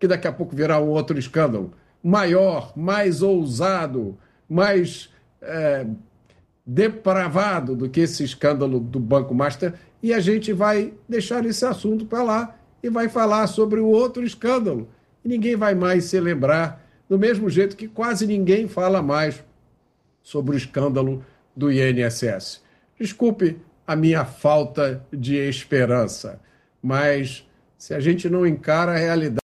que daqui a pouco virá um outro escândalo maior, mais ousado, mais depravado do que esse escândalo do Banco Master, e a gente vai deixar esse assunto para lá e vai falar sobre o outro escândalo. E ninguém vai mais se lembrar, do mesmo jeito que quase ninguém fala mais sobre o escândalo do INSS. Desculpe a minha falta de esperança, mas se a gente não encara a realidade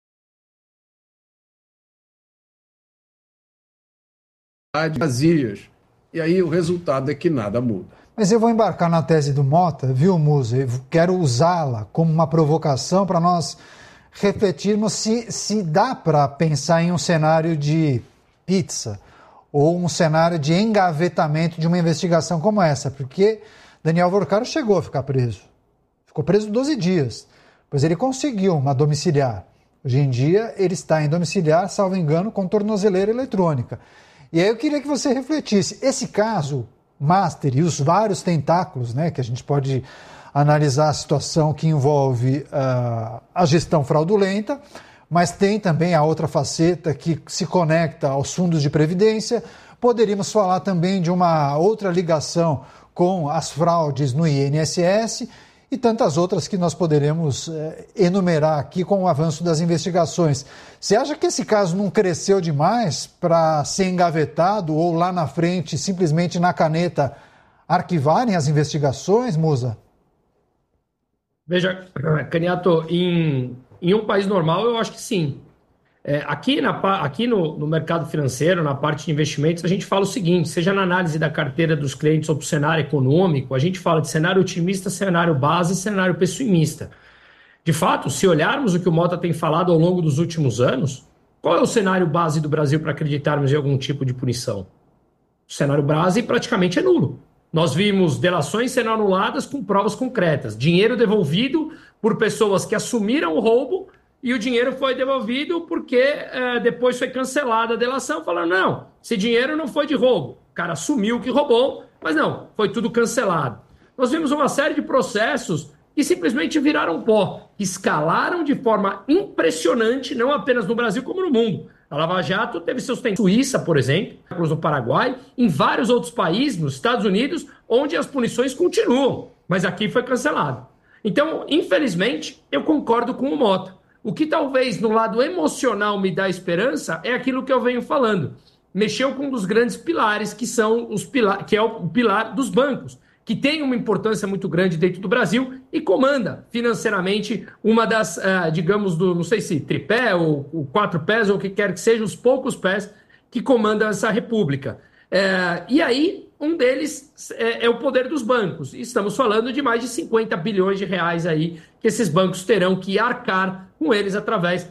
vazias, e aí o resultado é que nada muda. Mas eu vou embarcar na tese do Mota, viu, Musa? Eu quero usá-la como uma provocação para nós refletirmos se dá para pensar em um cenário de pizza ou um cenário de engavetamento de uma investigação como essa, porque Daniel Vorcaro chegou a ficar preso. Ficou preso 12 dias, pois ele conseguiu uma domiciliar. Hoje em dia ele está em domiciliar, salvo engano, com tornozeleira eletrônica. E aí eu queria que você refletisse. Esse caso, Master, e os vários tentáculos, né, que a gente pode analisar a situação que envolve a gestão fraudulenta, mas tem também a outra faceta que se conecta aos fundos de previdência. Poderíamos falar também de uma outra ligação com as fraudes no INSS e tantas outras que nós poderemos enumerar aqui com o avanço das investigações. Você acha que esse caso não cresceu demais para ser engavetado ou lá na frente, simplesmente na caneta, arquivarem as investigações, Musa? Veja, Caniato, em um país normal eu acho que sim. Aqui no mercado financeiro, na parte de investimentos, a gente fala o seguinte, seja na análise da carteira dos clientes ou para o cenário econômico, a gente fala de cenário otimista, cenário base e cenário pessimista. De fato, se olharmos o que o Mota tem falado ao longo dos últimos anos, qual é o cenário base do Brasil para acreditarmos em algum tipo de punição? O cenário base praticamente é nulo. Nós vimos delações sendo anuladas com provas concretas, dinheiro devolvido por pessoas que assumiram o roubo e o dinheiro foi devolvido porque depois foi cancelada a delação, falando, não, esse dinheiro não foi de roubo. O cara assumiu que roubou, mas não, foi tudo cancelado. Nós vimos uma série de processos que simplesmente viraram pó, escalaram de forma impressionante, não apenas no Brasil como no mundo. A Lava Jato teve seus tempos na Suíça, por exemplo, no Paraguai, em vários outros países, nos Estados Unidos, onde as punições continuam, mas aqui foi cancelado. Então, infelizmente, eu concordo com o Mota. O que talvez no lado emocional me dá esperança é aquilo que eu venho falando. Mexeu com um dos grandes pilares, que é o pilar dos bancos, que tem uma importância muito grande dentro do Brasil e comanda financeiramente uma das, não sei se tripé ou 4 pés ou o que quer que seja, os poucos pés que comandam essa república. E aí, um deles é o poder dos bancos. E estamos falando de mais de 50 bilhões de reais aí que esses bancos terão que arcar com eles através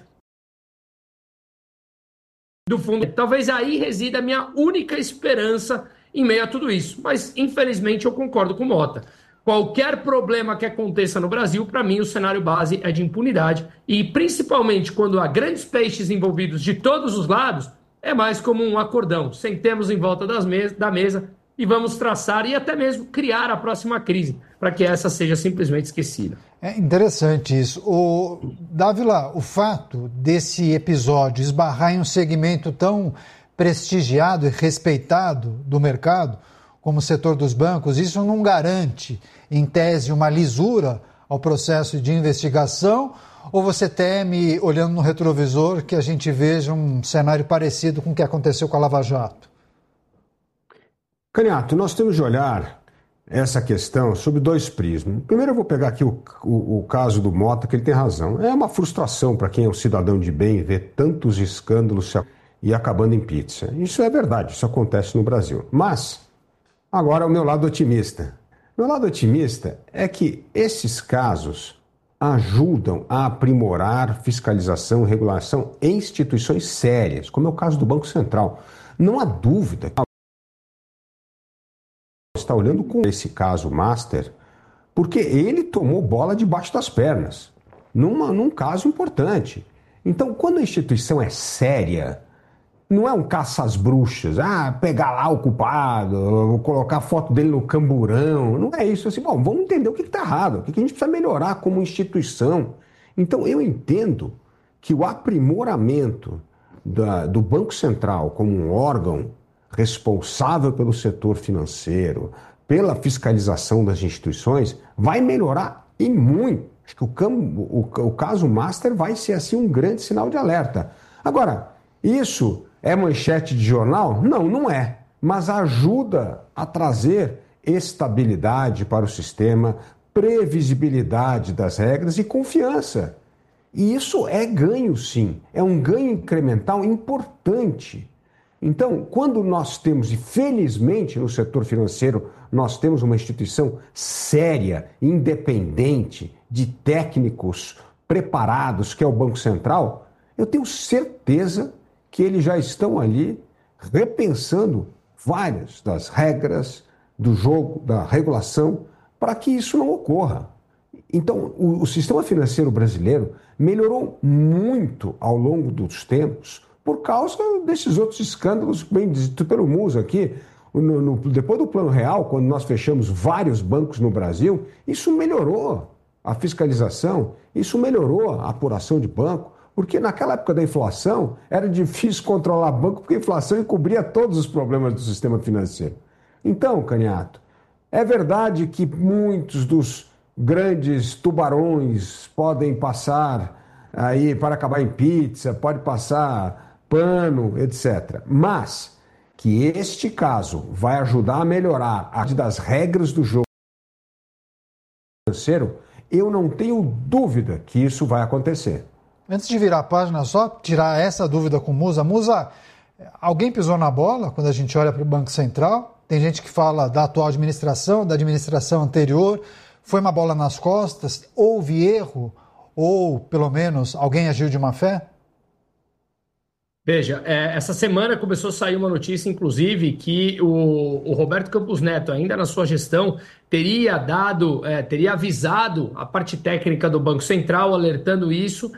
do fundo. Talvez aí resida a minha única esperança em meio a tudo isso. Mas, infelizmente, eu concordo com o Mota. Qualquer problema que aconteça no Brasil, para mim, o cenário base é de impunidade. E, principalmente, quando há grandes peixes envolvidos de todos os lados, é mais como um acordão. Sentemos em volta da mesa e vamos traçar e até mesmo criar a próxima crise, para que essa seja simplesmente esquecida. É interessante isso. Dávila, o fato desse episódio esbarrar em um segmento tão prestigiado e respeitado do mercado, como o setor dos bancos, isso não garante, em tese, uma lisura ao processo de investigação? Ou você teme, olhando no retrovisor, que a gente veja um cenário parecido com o que aconteceu com a Lava Jato? Caniato, nós temos de olhar essa questão sob 2 prismas. Primeiro eu vou pegar aqui o caso do Mota, que ele tem razão. É uma frustração para quem é um cidadão de bem ver tantos escândalos e acabando em pizza. Isso é verdade, isso acontece no Brasil. Mas, agora o meu lado otimista. Meu lado otimista é que esses casos ajudam a aprimorar fiscalização e regulação em instituições sérias, como é o caso do Banco Central. Não há dúvida que está olhando com esse caso Master, porque ele tomou bola debaixo das pernas, num caso importante. Então, quando a instituição é séria, não é um caça às bruxas, pegar lá o culpado, colocar a foto dele no camburão, não é isso. Assim, bom, vamos entender o que está errado, o que a gente precisa melhorar como instituição. Então, eu entendo que o aprimoramento do Banco Central como um órgão responsável pelo setor financeiro, pela fiscalização das instituições, vai melhorar e muito. Acho que o caso Master vai ser assim um grande sinal de alerta. Agora, isso é manchete de jornal? Não, não é. Mas ajuda a trazer estabilidade para o sistema, previsibilidade das regras e confiança. E isso é ganho, sim. É um ganho incremental importante. Então, quando nós temos, e felizmente no setor financeiro, nós temos uma instituição séria, independente, de técnicos preparados, que é o Banco Central, eu tenho certeza que eles já estão ali repensando várias das regras do jogo, da regulação, para que isso não ocorra. Então, o sistema financeiro brasileiro melhorou muito ao longo dos tempos por causa desses outros escândalos bem dito pelo Musa aqui. Depois do Plano Real, quando nós fechamos vários bancos no Brasil, isso melhorou a fiscalização, isso melhorou a apuração de banco, porque naquela época da inflação era difícil controlar banco, porque a inflação encobria todos os problemas do sistema financeiro. Então, Caniato, é verdade que muitos dos grandes tubarões podem passar aí para acabar em pizza, pode passar pano, etc. Mas que este caso vai ajudar a melhorar a das regras do jogo financeiro, eu não tenho dúvida que isso vai acontecer. Antes de virar a página, só tirar essa dúvida com o Musa. Musa, alguém pisou na bola quando a gente olha para o Banco Central? Tem gente que fala da atual administração, da administração anterior. Foi uma bola nas costas? Houve erro? Ou, pelo menos, alguém agiu de má fé? Veja, essa semana começou a sair uma notícia, inclusive, que o Roberto Campos Neto, ainda na sua gestão, teria avisado a parte técnica do Banco Central, alertando isso,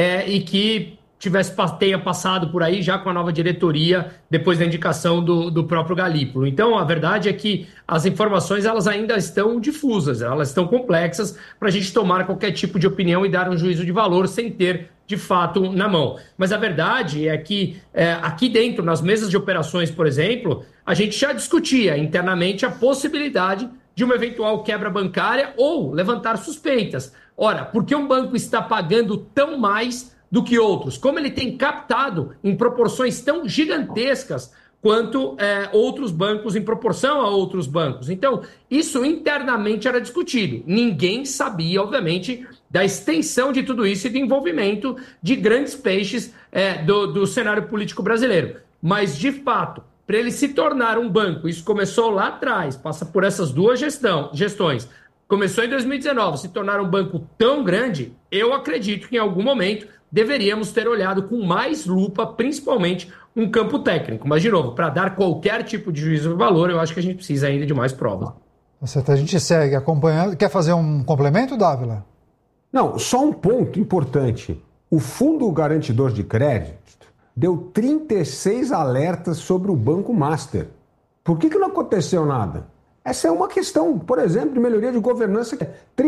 e que tenha passado por aí já com a nova diretoria, depois da indicação do próprio Galípolo. Então, a verdade é que as informações elas ainda estão difusas, elas estão complexas para a gente tomar qualquer tipo de opinião e dar um juízo de valor sem ter, de fato, na mão. Mas a verdade é que aqui dentro, nas mesas de operações, por exemplo, a gente já discutia internamente a possibilidade de uma eventual quebra bancária ou levantar suspeitas. Ora, por que um banco está pagando tão mais do que outros? Como ele tem captado em proporções tão gigantescas quanto outros bancos em proporção a outros bancos? Então, isso internamente era discutido. Ninguém sabia, obviamente, da extensão de tudo isso e do envolvimento de grandes peixes do cenário político brasileiro. Mas, de fato, para ele se tornar um banco, isso começou lá atrás, passa por essas duas gestões, começou em 2019, se tornar um banco tão grande, eu acredito que em algum momento deveríamos ter olhado com mais lupa, principalmente um campo técnico. Mas, de novo, para dar qualquer tipo de juízo de valor, eu acho que a gente precisa ainda de mais provas. A gente segue acompanhando. Quer fazer um complemento, Dávila? Não, só um ponto importante. O Fundo Garantidor de Crédito deu 36 alertas sobre o Banco Master. Por que não aconteceu nada? Essa é uma questão, por exemplo, de melhoria de governança.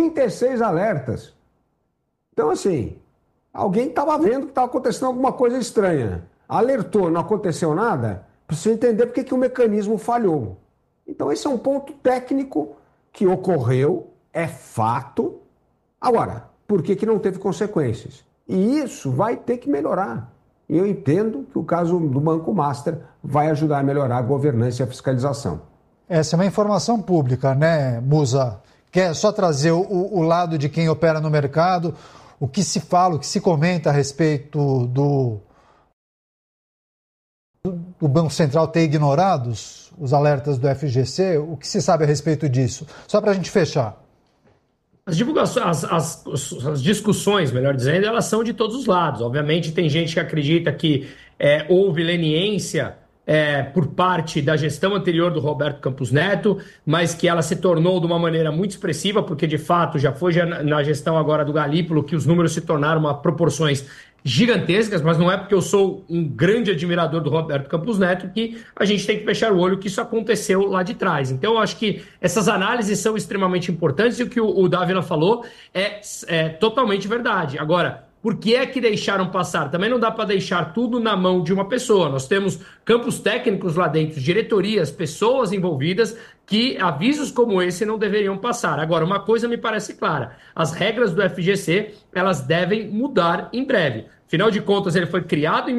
36 alertas. Então, assim, alguém estava vendo que estava acontecendo alguma coisa estranha. Alertou, não aconteceu nada, precisa entender por que o mecanismo falhou. Então, esse é um ponto técnico que ocorreu, é fato. Agora, por que não teve consequências? E isso vai ter que melhorar. E eu entendo que o caso do Banco Master vai ajudar a melhorar a governança e a fiscalização. Essa é uma informação pública, né, Musa? Quer só trazer o lado de quem opera no mercado, o que se fala, o que se comenta a respeito do Banco Central ter ignorado os alertas do FGC, o que se sabe a respeito disso? Só para a gente fechar. As divulgações, as discussões, melhor dizendo, elas são de todos os lados. Obviamente tem gente que acredita que houve leniência por parte da gestão anterior do Roberto Campos Neto, mas que ela se tornou de uma maneira muito expressiva, porque de fato já foi na gestão agora do Galípolo que os números se tornaram proporções gigantescas, mas não é porque eu sou um grande admirador do Roberto Campos Neto que a gente tem que fechar o olho que isso aconteceu lá de trás. Então eu acho que essas análises são extremamente importantes e o que o Dávila falou é totalmente verdade. Agora, Por que é que deixaram passar? Também não dá para deixar tudo na mão de uma pessoa. Nós temos campos técnicos lá dentro, diretorias, pessoas envolvidas, que avisos como esse não deveriam passar. Agora, uma coisa me parece clara: as regras do FGC, elas devem mudar em breve. Afinal de contas, ele foi criado em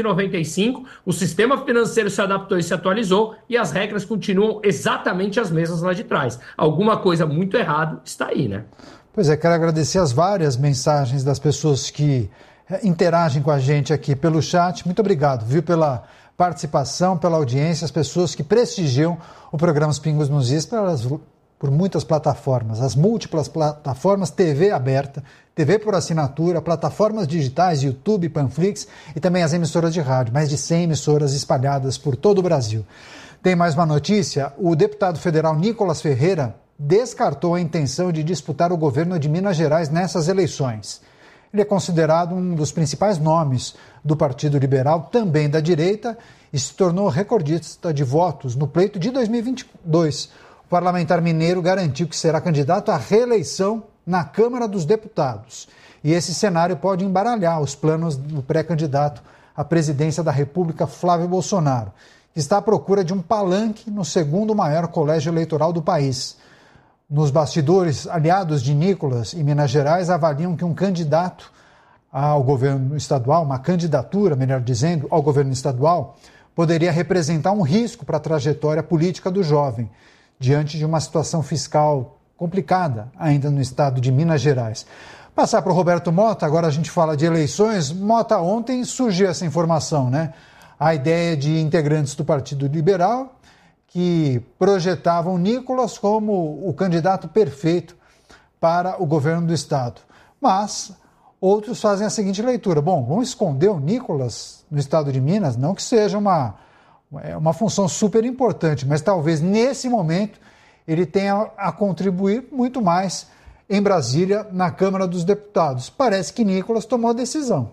1995, o sistema financeiro se adaptou e se atualizou, e as regras continuam exatamente as mesmas lá de trás. Alguma coisa muito errada está aí, né? Pois é, quero agradecer as várias mensagens das pessoas que interagem com a gente aqui pelo chat. Muito obrigado, viu, pela participação, pela audiência, as pessoas que prestigiam o programa Os Pingos nos Is por muitas plataformas, as múltiplas plataformas, TV aberta, TV por assinatura, plataformas digitais, YouTube, Panflix e também as emissoras de rádio, mais de 100 emissoras espalhadas por todo o Brasil. Tem mais uma notícia: o deputado federal Nicolas Ferreira descartou a intenção de disputar o governo de Minas Gerais nessas eleições. Ele é considerado um dos principais nomes do Partido Liberal, também da direita, e se tornou recordista de votos no pleito de 2022. O parlamentar mineiro garantiu que será candidato à reeleição na Câmara dos Deputados. E esse cenário pode embaralhar os planos do pré-candidato à presidência da República, Flávio Bolsonaro, que está à procura de um palanque no segundo maior colégio eleitoral do país. Nos bastidores, aliados de Nicolas em Minas Gerais avaliam que um candidato ao governo estadual, uma candidatura, melhor dizendo, ao governo estadual, poderia representar um risco para a trajetória política do jovem, diante de uma situação fiscal complicada ainda no estado de Minas Gerais. Passar para o Roberto Mota, agora a gente fala de eleições. Mota, ontem surgiu essa informação, né? A ideia de integrantes do Partido Liberal que projetavam Nicolas como o candidato perfeito para o governo do estado. Mas outros fazem a seguinte leitura: bom, vamos esconder o Nicolas no estado de Minas? Não que seja uma função super importante, mas talvez nesse momento ele tenha a contribuir muito mais em Brasília, na Câmara dos Deputados. Parece que Nicolas tomou a decisão.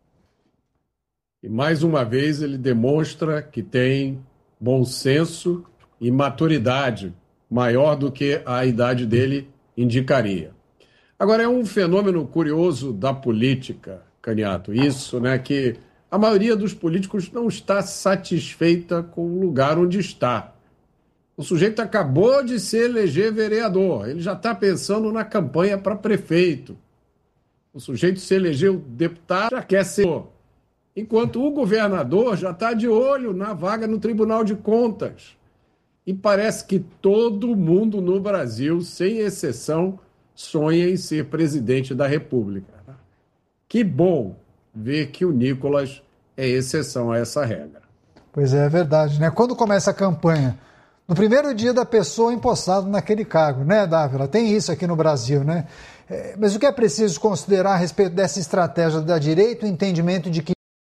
E mais uma vez ele demonstra que tem bom senso e maturidade maior do que a idade dele indicaria. Agora, é um fenômeno curioso da política, Caniato, isso, né, que a maioria dos políticos não está satisfeita com o lugar onde está. O sujeito acabou de se eleger vereador, ele já está pensando na campanha para prefeito. O sujeito se elegeu deputado, já quer ser, enquanto o governador já está de olho na vaga no Tribunal de Contas. E parece que todo mundo no Brasil, sem exceção, sonha em ser presidente da República. Que bom ver que o Nicolas é exceção a essa regra. Pois é verdade, né? Quando começa a campanha, no primeiro dia da pessoa empossada naquele cargo, né, Dávila? Tem isso aqui no Brasil, né? Mas o que é preciso considerar a respeito dessa estratégia da direita, o entendimento de que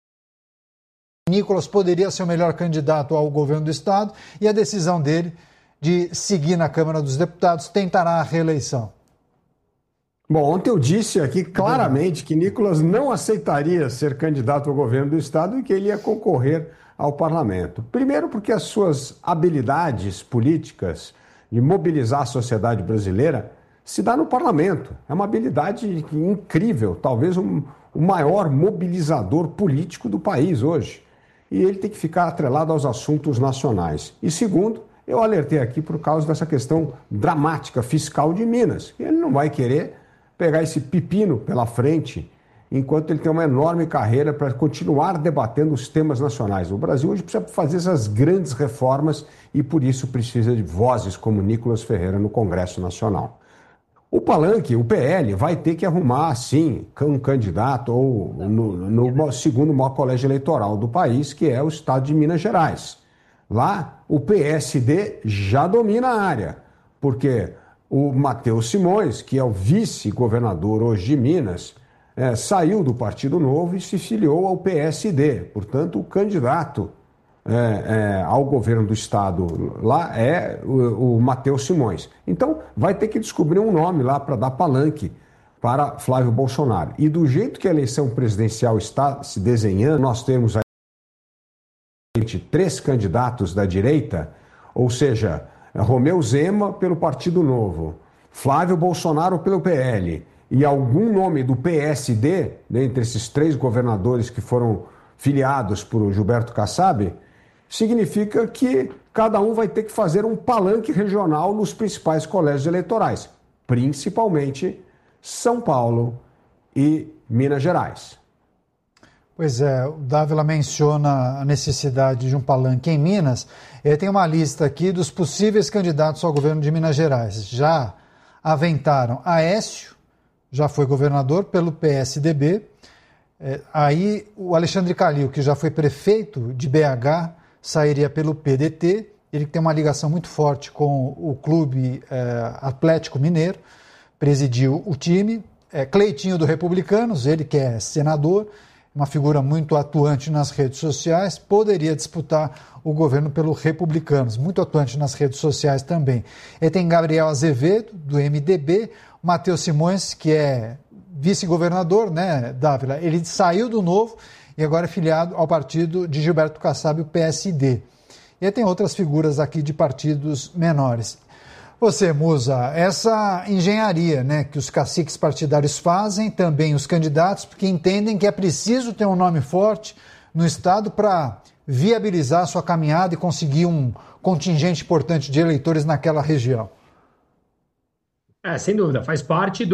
Nicolas poderia ser o melhor candidato ao governo do estado e a decisão dele de seguir na Câmara dos Deputados, tentará a reeleição? Bom, ontem eu disse aqui claramente que Nicolas não aceitaria ser candidato ao governo do estado e que ele ia concorrer ao parlamento. Primeiro porque as suas habilidades políticas de mobilizar a sociedade brasileira se dá no parlamento. É uma habilidade incrível, talvez o maior mobilizador político do país hoje. E ele tem que ficar atrelado aos assuntos nacionais. E segundo, eu alertei aqui por causa dessa questão dramática fiscal de Minas. Ele não vai querer pegar esse pepino pela frente enquanto ele tem uma enorme carreira para continuar debatendo os temas nacionais. O Brasil hoje precisa fazer essas grandes reformas e por isso precisa de vozes como Nicolas Ferreira no Congresso Nacional. O palanque, o PL, vai ter que arrumar, sim, um candidato ou no segundo maior colégio eleitoral do país, que é o estado de Minas Gerais. Lá, o PSD já domina a área, porque o Matheus Simões, que é o vice-governador hoje de Minas, saiu do Partido Novo e se filiou ao PSD. Portanto, o candidato ao governo do estado lá é o Matheus Simões. Então, vai ter que descobrir um nome lá para dar palanque para Flávio Bolsonaro. E do jeito que a eleição presidencial está se desenhando, nós temos aí 3 candidatos da direita, ou seja, Romeu Zema pelo Partido Novo, Flávio Bolsonaro pelo PL e algum nome do PSD, dentre esses 3 governadores que foram filiados por Gilberto Kassab, significa que cada um vai ter que fazer um palanque regional nos principais colégios eleitorais, principalmente São Paulo e Minas Gerais. Pois é, o Dávila menciona a necessidade de um palanque em Minas. Ele tem uma lista aqui dos possíveis candidatos ao governo de Minas Gerais. Já aventaram Aécio, já foi governador pelo PSDB. Aí o Alexandre Calil, que já foi prefeito de BH, sairia pelo PDT. Ele tem uma ligação muito forte com o Clube Atlético Mineiro, presidiu o time. Cleitinho do Republicanos, ele que é senador, uma figura muito atuante nas redes sociais, poderia disputar o governo pelo Republicanos, muito atuante nas redes sociais também. E tem Gabriel Azevedo, do MDB, Matheus Simões, que é vice-governador, né, Dávila? Ele saiu do Novo e agora é filiado ao partido de Gilberto Kassab, o PSD. E tem outras figuras aqui de partidos menores. Você, Musa, essa engenharia, né, que os caciques partidários fazem, também os candidatos, porque entendem que é preciso ter um nome forte no Estado para viabilizar a sua caminhada e conseguir um contingente importante de eleitores naquela região. Sem dúvida, faz parte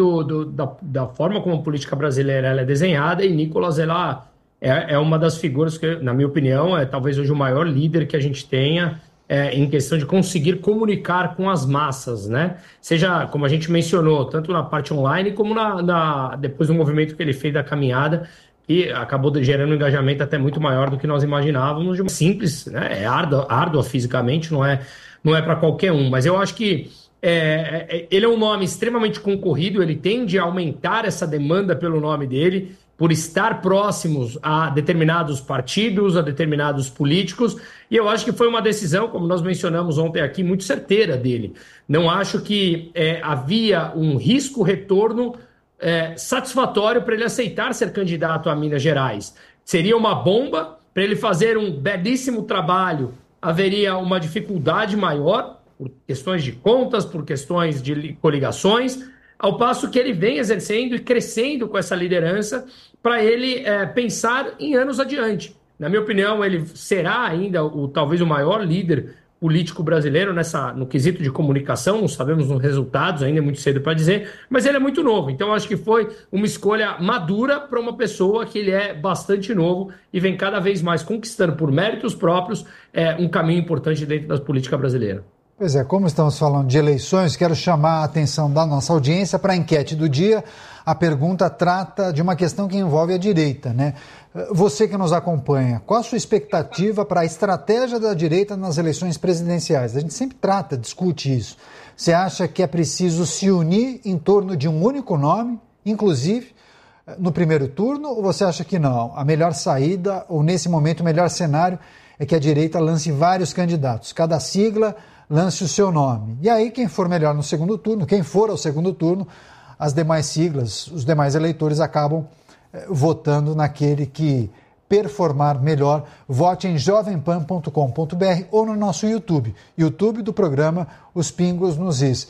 da forma como a política brasileira ela é desenhada, e Nicolas ela é uma das figuras que, na minha opinião, é talvez hoje o maior líder que a gente tenha em questão de conseguir comunicar com as massas, né? Seja, como a gente mencionou, tanto na parte online como depois do movimento que ele fez da caminhada, que acabou gerando um engajamento até muito maior do que nós imaginávamos. Simples, né? É árdua fisicamente, não é para qualquer um, mas eu acho que ele é um nome extremamente concorrido, ele tende a aumentar essa demanda pelo nome dele, por estar próximos a determinados partidos, a determinados políticos, e eu acho que foi uma decisão, como nós mencionamos ontem aqui, muito certeira dele. Não acho que havia um risco-retorno satisfatório para ele aceitar ser candidato a Minas Gerais. Seria uma bomba para ele fazer um belíssimo trabalho, haveria uma dificuldade maior, por questões de contas, por questões de coligações, ao passo que ele vem exercendo e crescendo com essa liderança para ele pensar em anos adiante. Na minha opinião, ele será ainda talvez o maior líder político brasileiro no quesito de comunicação, não sabemos os resultados, ainda é muito cedo para dizer, mas ele é muito novo, então acho que foi uma escolha madura para uma pessoa que ele é bastante novo e vem cada vez mais conquistando por méritos próprios um caminho importante dentro da política brasileira. Pois é, como estamos falando de eleições, quero chamar a atenção da nossa audiência para a enquete do dia. A pergunta trata de uma questão que envolve a direita, né? Você que nos acompanha, qual a sua expectativa para a estratégia da direita nas eleições presidenciais? A gente sempre discute isso. Você acha que é preciso se unir em torno de um único nome, inclusive no primeiro turno, ou você acha que não? A melhor saída, ou nesse momento o melhor cenário, é que a direita lance vários candidatos, cada sigla lance o seu nome. E aí quem for melhor no segundo turno, quem for ao segundo turno, as demais siglas, os demais eleitores acabam votando naquele que performar melhor. Vote em jovempan.com.br ou no nosso YouTube do programa Os Pingos nos Is.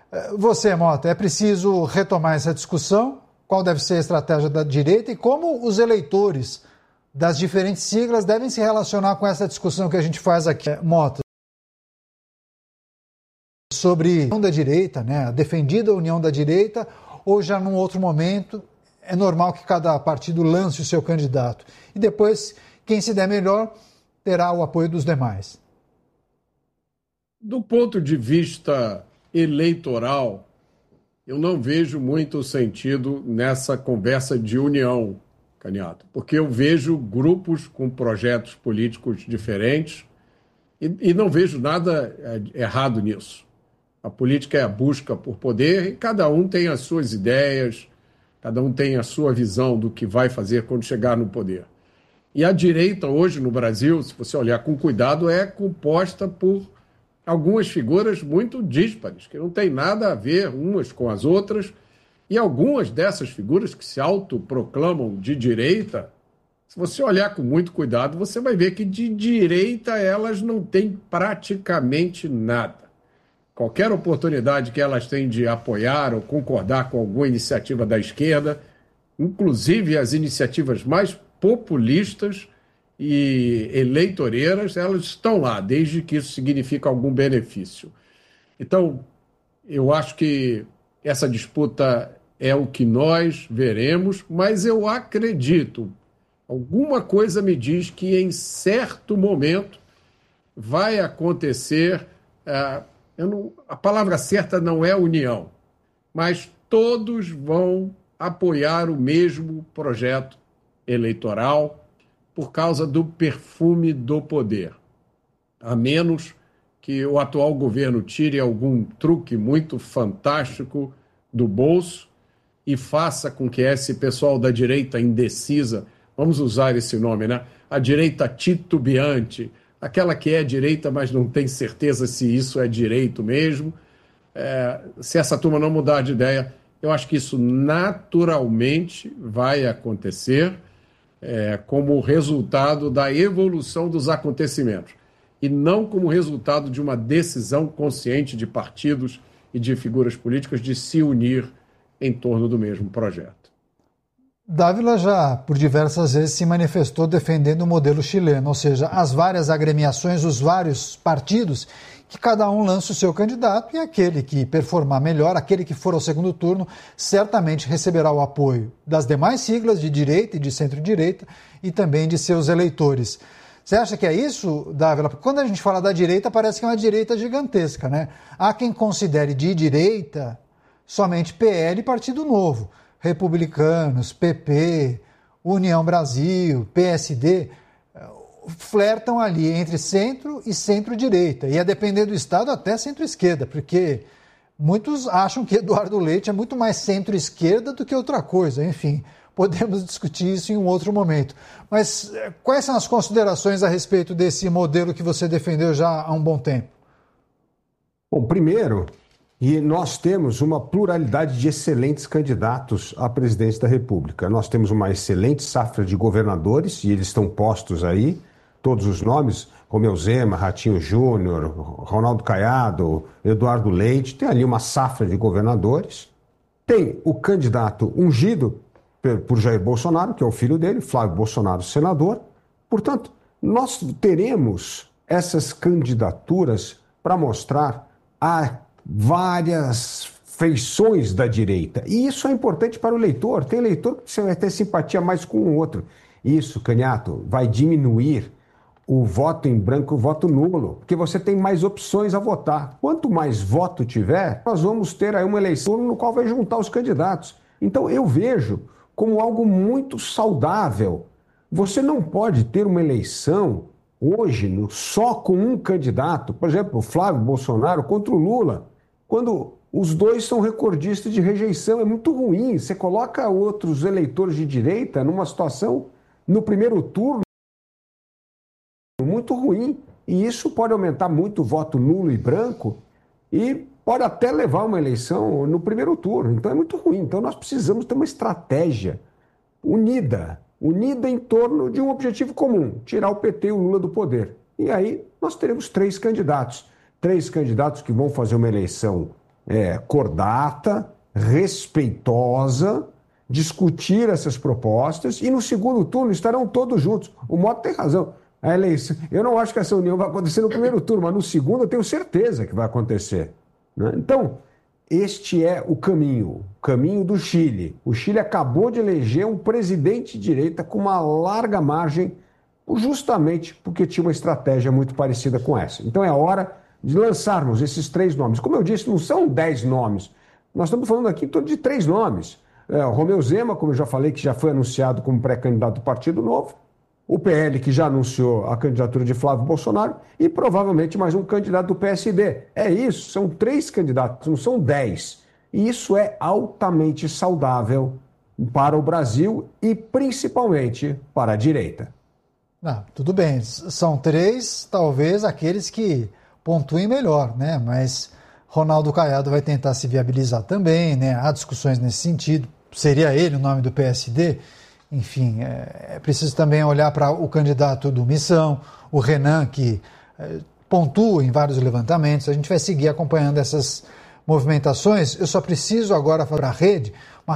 Você, Mota, é preciso retomar essa discussão? Qual deve ser a estratégia da direita e como os eleitores das diferentes siglas devem se relacionar com essa discussão que a gente faz aqui? Mota, sobre a união da direita, né? A defendida união da direita, ou já num outro momento é normal que cada partido lance o seu candidato. E depois, quem se der melhor, terá o apoio dos demais. Do ponto de vista eleitoral, eu não vejo muito sentido nessa conversa de união, Caniato, porque eu vejo grupos com projetos políticos diferentes e não vejo nada errado nisso. A política é a busca por poder e cada um tem as suas ideias, cada um tem a sua visão do que vai fazer quando chegar no poder. E a direita hoje no Brasil, se você olhar com cuidado, é composta por algumas figuras muito díspares, que não tem nada a ver umas com as outras, e algumas dessas figuras que se autoproclamam de direita, se você olhar com muito cuidado, você vai ver que de direita elas não têm praticamente nada. qualquer oportunidade que elas têm de apoiar ou concordar com alguma iniciativa da esquerda, inclusive as iniciativas mais populistas e eleitoreiras, elas estão lá, desde que isso signifique algum benefício. Então, eu acho que essa disputa é o que nós veremos, mas eu acredito, alguma coisa me diz que em certo momento vai acontecer, a palavra certa não é união, mas todos vão apoiar o mesmo projeto eleitoral por causa do perfume do poder. A menos que o atual governo tire algum truque muito fantástico do bolso e faça com que esse pessoal da direita indecisa, vamos usar esse nome, né? A direita titubeante, aquela que é direita, mas não tem certeza se isso é direito mesmo, se essa turma não mudar de ideia, eu acho que isso naturalmente vai acontecer como resultado da evolução dos acontecimentos e não como resultado de uma decisão consciente de partidos e de figuras políticas de se unir em torno do mesmo projeto. Dávila já, por diversas vezes, se manifestou defendendo o modelo chileno, ou seja, as várias agremiações, os vários partidos, que cada um lança o seu candidato e aquele que performar melhor, aquele que for ao segundo turno, certamente receberá o apoio das demais siglas de direita e de centro-direita e também de seus eleitores. Você acha que é isso, Dávila? Porque quando a gente fala da direita, parece que é uma direita gigantesca, né? Há quem considere de direita somente PL e Partido Novo. Republicanos, PP, União Brasil, PSD, flertam ali entre centro e centro-direita. E a depender do estado, até centro-esquerda, porque muitos acham que Eduardo Leite é muito mais centro-esquerda do que outra coisa. Enfim, podemos discutir isso em um outro momento. Mas quais são as considerações a respeito desse modelo que você defendeu já há um bom tempo? Bom, primeiro, nós temos uma pluralidade de excelentes candidatos à presidência da República. Nós temos uma excelente safra de governadores, e eles estão postos aí, todos os nomes, Romeu Zema, Ratinho Júnior, Ronaldo Caiado, Eduardo Leite, tem ali uma safra de governadores. Tem o candidato ungido por Jair Bolsonaro, que é o filho dele, Flávio Bolsonaro, senador. Portanto, nós teremos essas candidaturas para mostrar a várias feições da direita. E isso é importante para o eleitor. Tem eleitor que você vai ter simpatia mais com o outro. Isso, Canhato, vai diminuir o voto em branco e o voto nulo, porque você tem mais opções a votar. Quanto mais voto tiver, nós vamos ter aí uma eleição no qual vai juntar os candidatos. Então eu vejo como algo muito saudável. Você não pode ter uma eleição hoje só com um candidato, por exemplo, o Flávio Bolsonaro contra o Lula, quando os dois são recordistas de rejeição. É muito ruim. Você coloca outros eleitores de direita numa situação no primeiro turno muito ruim. E isso pode aumentar muito o voto nulo e branco e pode até levar uma eleição no primeiro turno. Então é muito ruim. Então nós precisamos ter uma estratégia unida em torno de um objetivo comum, tirar o PT e o Lula do poder. E aí nós teremos três candidatos que vão fazer uma eleição cordata, respeitosa, discutir essas propostas e no segundo turno estarão todos juntos. O Mota tem razão. A eleição, eu não acho que essa união vai acontecer no primeiro turno, mas no segundo eu tenho certeza que vai acontecer. Né? Então, este é o caminho do Chile. O Chile acabou de eleger um presidente de direita com uma larga margem, justamente porque tinha uma estratégia muito parecida com essa. Então é hora de lançarmos esses três nomes. Como eu disse, não são 10 nomes. Nós estamos falando aqui de 3 nomes. O Romeu Zema, como eu já falei, que já foi anunciado como pré-candidato do Partido Novo. O PL, que já anunciou a candidatura de Flávio Bolsonaro, e provavelmente mais um candidato do PSD. É isso, são 3 candidatos, não são 10. E isso é altamente saudável para o Brasil e principalmente para a direita. Tudo bem, são 3, talvez aqueles que pontuem melhor, né? Mas Ronaldo Caiado vai tentar se viabilizar também, né? Há discussões nesse sentido. Seria ele o nome do PSD? Enfim, é preciso também olhar para o candidato do Missão, o Renan, que pontua em vários levantamentos. A gente vai seguir acompanhando essas movimentações. Eu só preciso agora falar para a rede,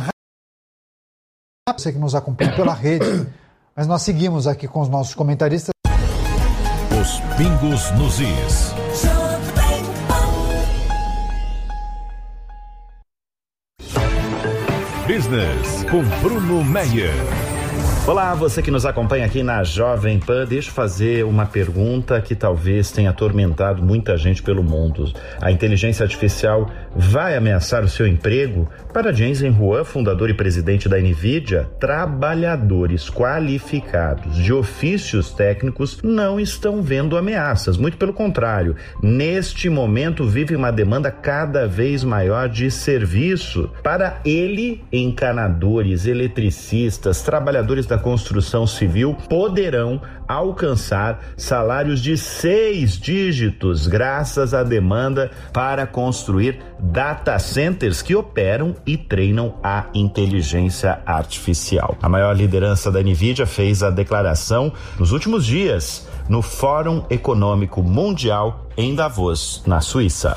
você que nos acompanha pela rede, mas nós seguimos aqui com os nossos comentaristas. Os pingos nos is. Business com Bruno Meyer. Olá, você que nos acompanha aqui na Jovem Pan. Deixa eu fazer uma pergunta que talvez tenha atormentado muita gente pelo mundo. A inteligência artificial vai ameaçar o seu emprego? Para Jensen Huang, fundador e presidente da NVIDIA, trabalhadores qualificados de ofícios técnicos não estão vendo ameaças. Muito pelo contrário, neste momento vive uma demanda cada vez maior de serviço. Para ele, encanadores, eletricistas, trabalhadores da construção civil poderão alcançar salários de 6 dígitos graças à demanda para construir data centers que operam e treinam a inteligência artificial. A maior liderança da NVIDIA fez a declaração nos últimos dias no Fórum Econômico Mundial em Davos, na Suíça.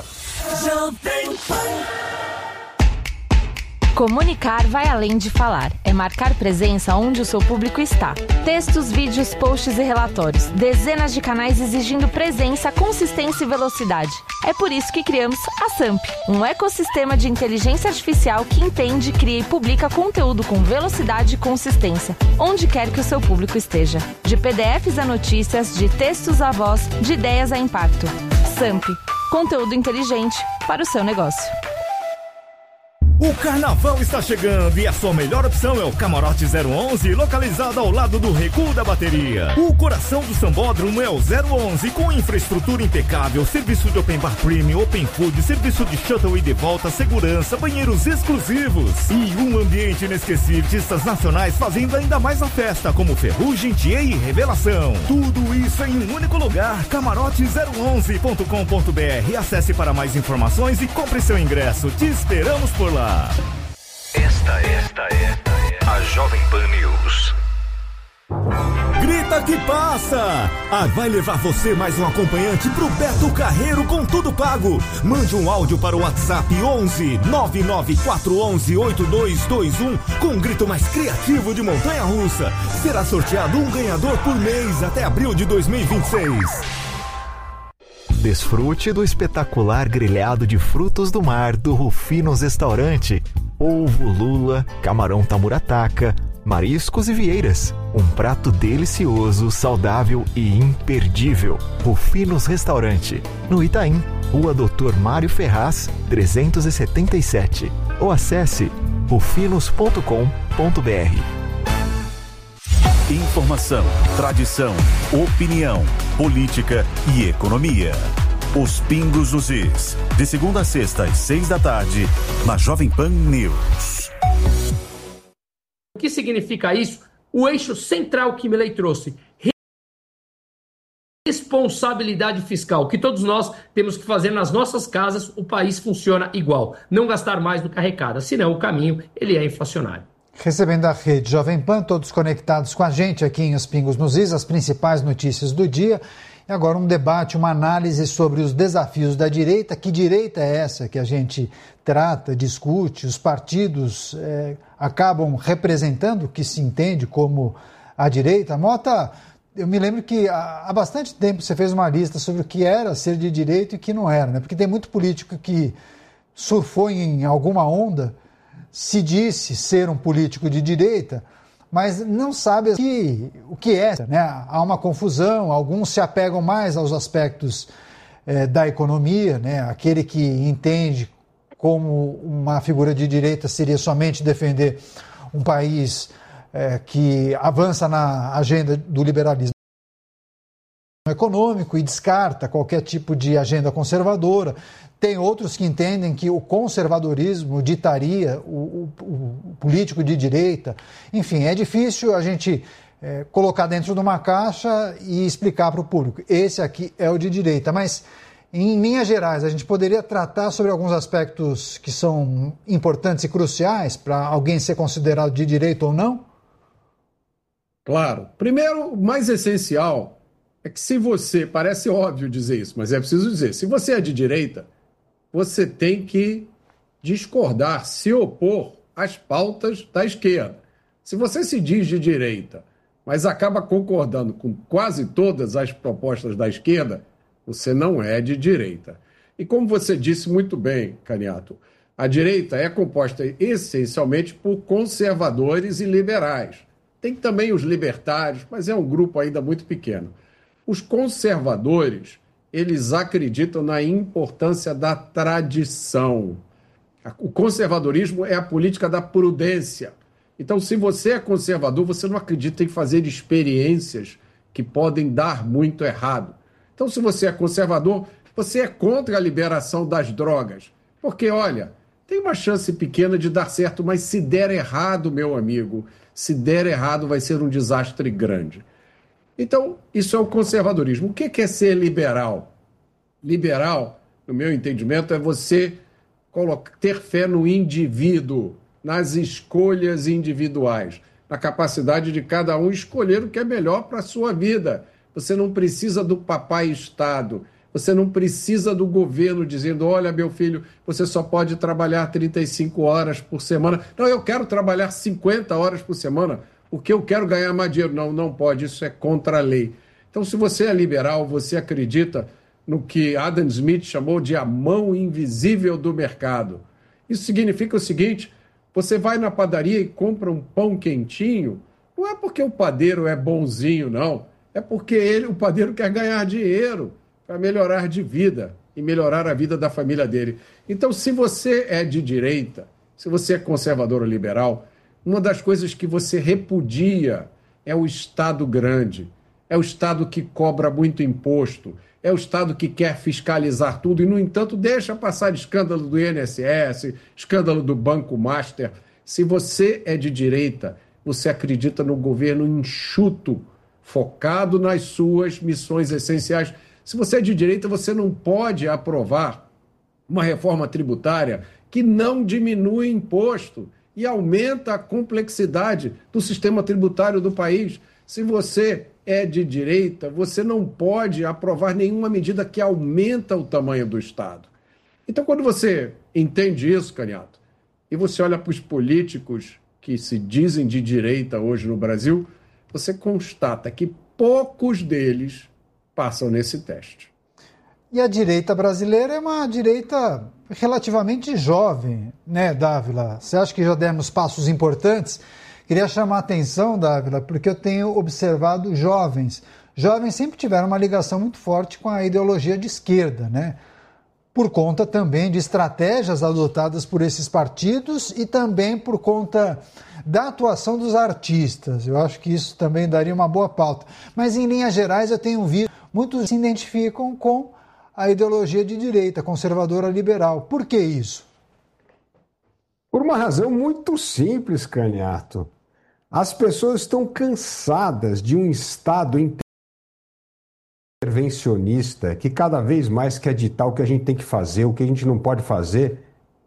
Comunicar vai além de falar. É marcar presença onde o seu público está. Textos, vídeos, posts e relatórios. Dezenas de canais exigindo presença, consistência e velocidade. É por isso que criamos a SAMP, um ecossistema de inteligência artificial que entende, cria e publica conteúdo com velocidade e consistência, onde quer que o seu público esteja. De PDFs a notícias, de textos a voz, de ideias a impacto. SAMP, conteúdo inteligente para o seu negócio. O carnaval está chegando e a sua melhor opção é o Camarote 011, localizado ao lado do Recuo da Bateria. O coração do Sambódromo é o 011, com infraestrutura impecável, serviço de open bar premium, open food, serviço de shuttle e de volta, segurança, banheiros exclusivos e um ambiente inesquecível. Artistas nacionais fazendo ainda mais a festa, como Ferrugem, Thier e Revelação. Tudo isso em um único lugar, camarote011.com.br. Acesse para mais informações e compre seu ingresso. Te esperamos por lá. Esta é a Jovem Pan News. Grita que passa! Vai levar você mais um acompanhante pro Beto Carreiro com tudo pago. Mande um áudio para o WhatsApp 11 99411 8221 com um grito mais criativo de montanha-russa. Será sorteado um ganhador por mês até abril de 2026. Desfrute do espetacular grelhado de frutos do mar do Rufinos Restaurante. Polvo, lula, camarão tamurataka, mariscos e vieiras. Um prato delicioso, saudável e imperdível. Rufinos Restaurante, no Itaim, Rua Doutor Mário Ferraz, 377. Ou acesse rufinos.com.br. Informação, tradição, opinião, política e economia. Os pingos nos is. De segunda a sexta às 6 da tarde, na Jovem Pan News. O que significa isso? O eixo central que Milei trouxe. Responsabilidade fiscal, que todos nós temos que fazer nas nossas casas. O país funciona igual. Não gastar mais do que arrecada, senão o caminho ele é inflacionário. Recebendo a rede Jovem Pan, todos conectados com a gente aqui em Os Pingos nos Is, as principais notícias do dia. E agora um debate, uma análise sobre os desafios da direita. Que direita é essa que a gente trata, discute? Os partidos acabam representando o que se entende como a direita. Mota, eu me lembro que há bastante tempo você fez uma lista sobre o que era ser de direita e o que não era, né? Porque tem muito político que surfou em alguma onda, se disse ser um político de direita, mas não sabe o que é, né? Há uma confusão, alguns se apegam mais aos aspectos da economia, né? Aquele que entende como uma figura de direita seria somente defender um país que avança na agenda do liberalismo econômico e descarta qualquer tipo de agenda conservadora. Tem outros que entendem que o conservadorismo ditaria o político de direita. Enfim, é difícil a gente colocar dentro de uma caixa e explicar para o público. Esse aqui é o de direita. Mas, em linhas gerais, a gente poderia tratar sobre alguns aspectos que são importantes e cruciais para alguém ser considerado de direita ou não? Claro. Primeiro, o mais essencial é que se você, parece óbvio dizer isso, mas é preciso dizer, se você é de direita, você tem que discordar, se opor às pautas da esquerda. Se você se diz de direita, mas acaba concordando com quase todas as propostas da esquerda, você não é de direita. E como você disse muito bem, Caniato, a direita é composta essencialmente por conservadores e liberais. Tem também os libertários, mas é um grupo ainda muito pequeno. Os conservadores, eles acreditam na importância da tradição. O conservadorismo é a política da prudência. Então, se você é conservador, você não acredita em fazer experiências que podem dar muito errado. Então, se você é conservador, você é contra a liberação das drogas. Porque, olha, tem uma chance pequena de dar certo, mas se der errado, meu amigo, se der errado, vai ser um desastre grande. Então, isso é o conservadorismo. O que é ser liberal? Liberal, no meu entendimento, é você ter fé no indivíduo, nas escolhas individuais, na capacidade de cada um escolher o que é melhor para a sua vida. Você não precisa do papai Estado, você não precisa do governo dizendo, olha, meu filho, você só pode trabalhar 35 horas por semana. Não, eu quero trabalhar 50 horas por semana, porque eu quero ganhar mais dinheiro. Não, não pode, isso é contra a lei. Então, se você é liberal, você acredita no que Adam Smith chamou de a mão invisível do mercado. Isso significa o seguinte, você vai na padaria e compra um pão quentinho, não é porque o padeiro é bonzinho, não. É porque o padeiro quer ganhar dinheiro para melhorar de vida e melhorar a vida da família dele. Então, se você é de direita, se você é conservador ou liberal, uma das coisas que você repudia é o Estado grande, é o Estado que cobra muito imposto, é o Estado que quer fiscalizar tudo e, no entanto, deixa passar escândalo do INSS, escândalo do Banco Master. Se você é de direita, você acredita no governo enxuto, focado nas suas missões essenciais. Se você é de direita, você não pode aprovar uma reforma tributária que não diminui imposto e aumenta a complexidade do sistema tributário do país. Se você é de direita, você não pode aprovar nenhuma medida que aumenta o tamanho do Estado. Então, quando você entende isso, Caniato, e você olha para os políticos que se dizem de direita hoje no Brasil, você constata que poucos deles passam nesse teste. E a direita brasileira é uma direita relativamente jovem, né, Dávila? Você acha que já demos passos importantes? Queria chamar a atenção, Dávila, porque eu tenho observado jovens. Jovens sempre tiveram uma ligação muito forte com a ideologia de esquerda, né? Por conta também de estratégias adotadas por esses partidos e também por conta da atuação dos artistas. Eu acho que isso também daria uma boa pauta. Mas, em linhas gerais, eu tenho visto muitos se identificam com a ideologia de direita, conservadora liberal. Por que isso? Por uma razão muito simples, Caniato. As pessoas estão cansadas de um Estado intervencionista que cada vez mais quer ditar o que a gente tem que fazer, o que a gente não pode fazer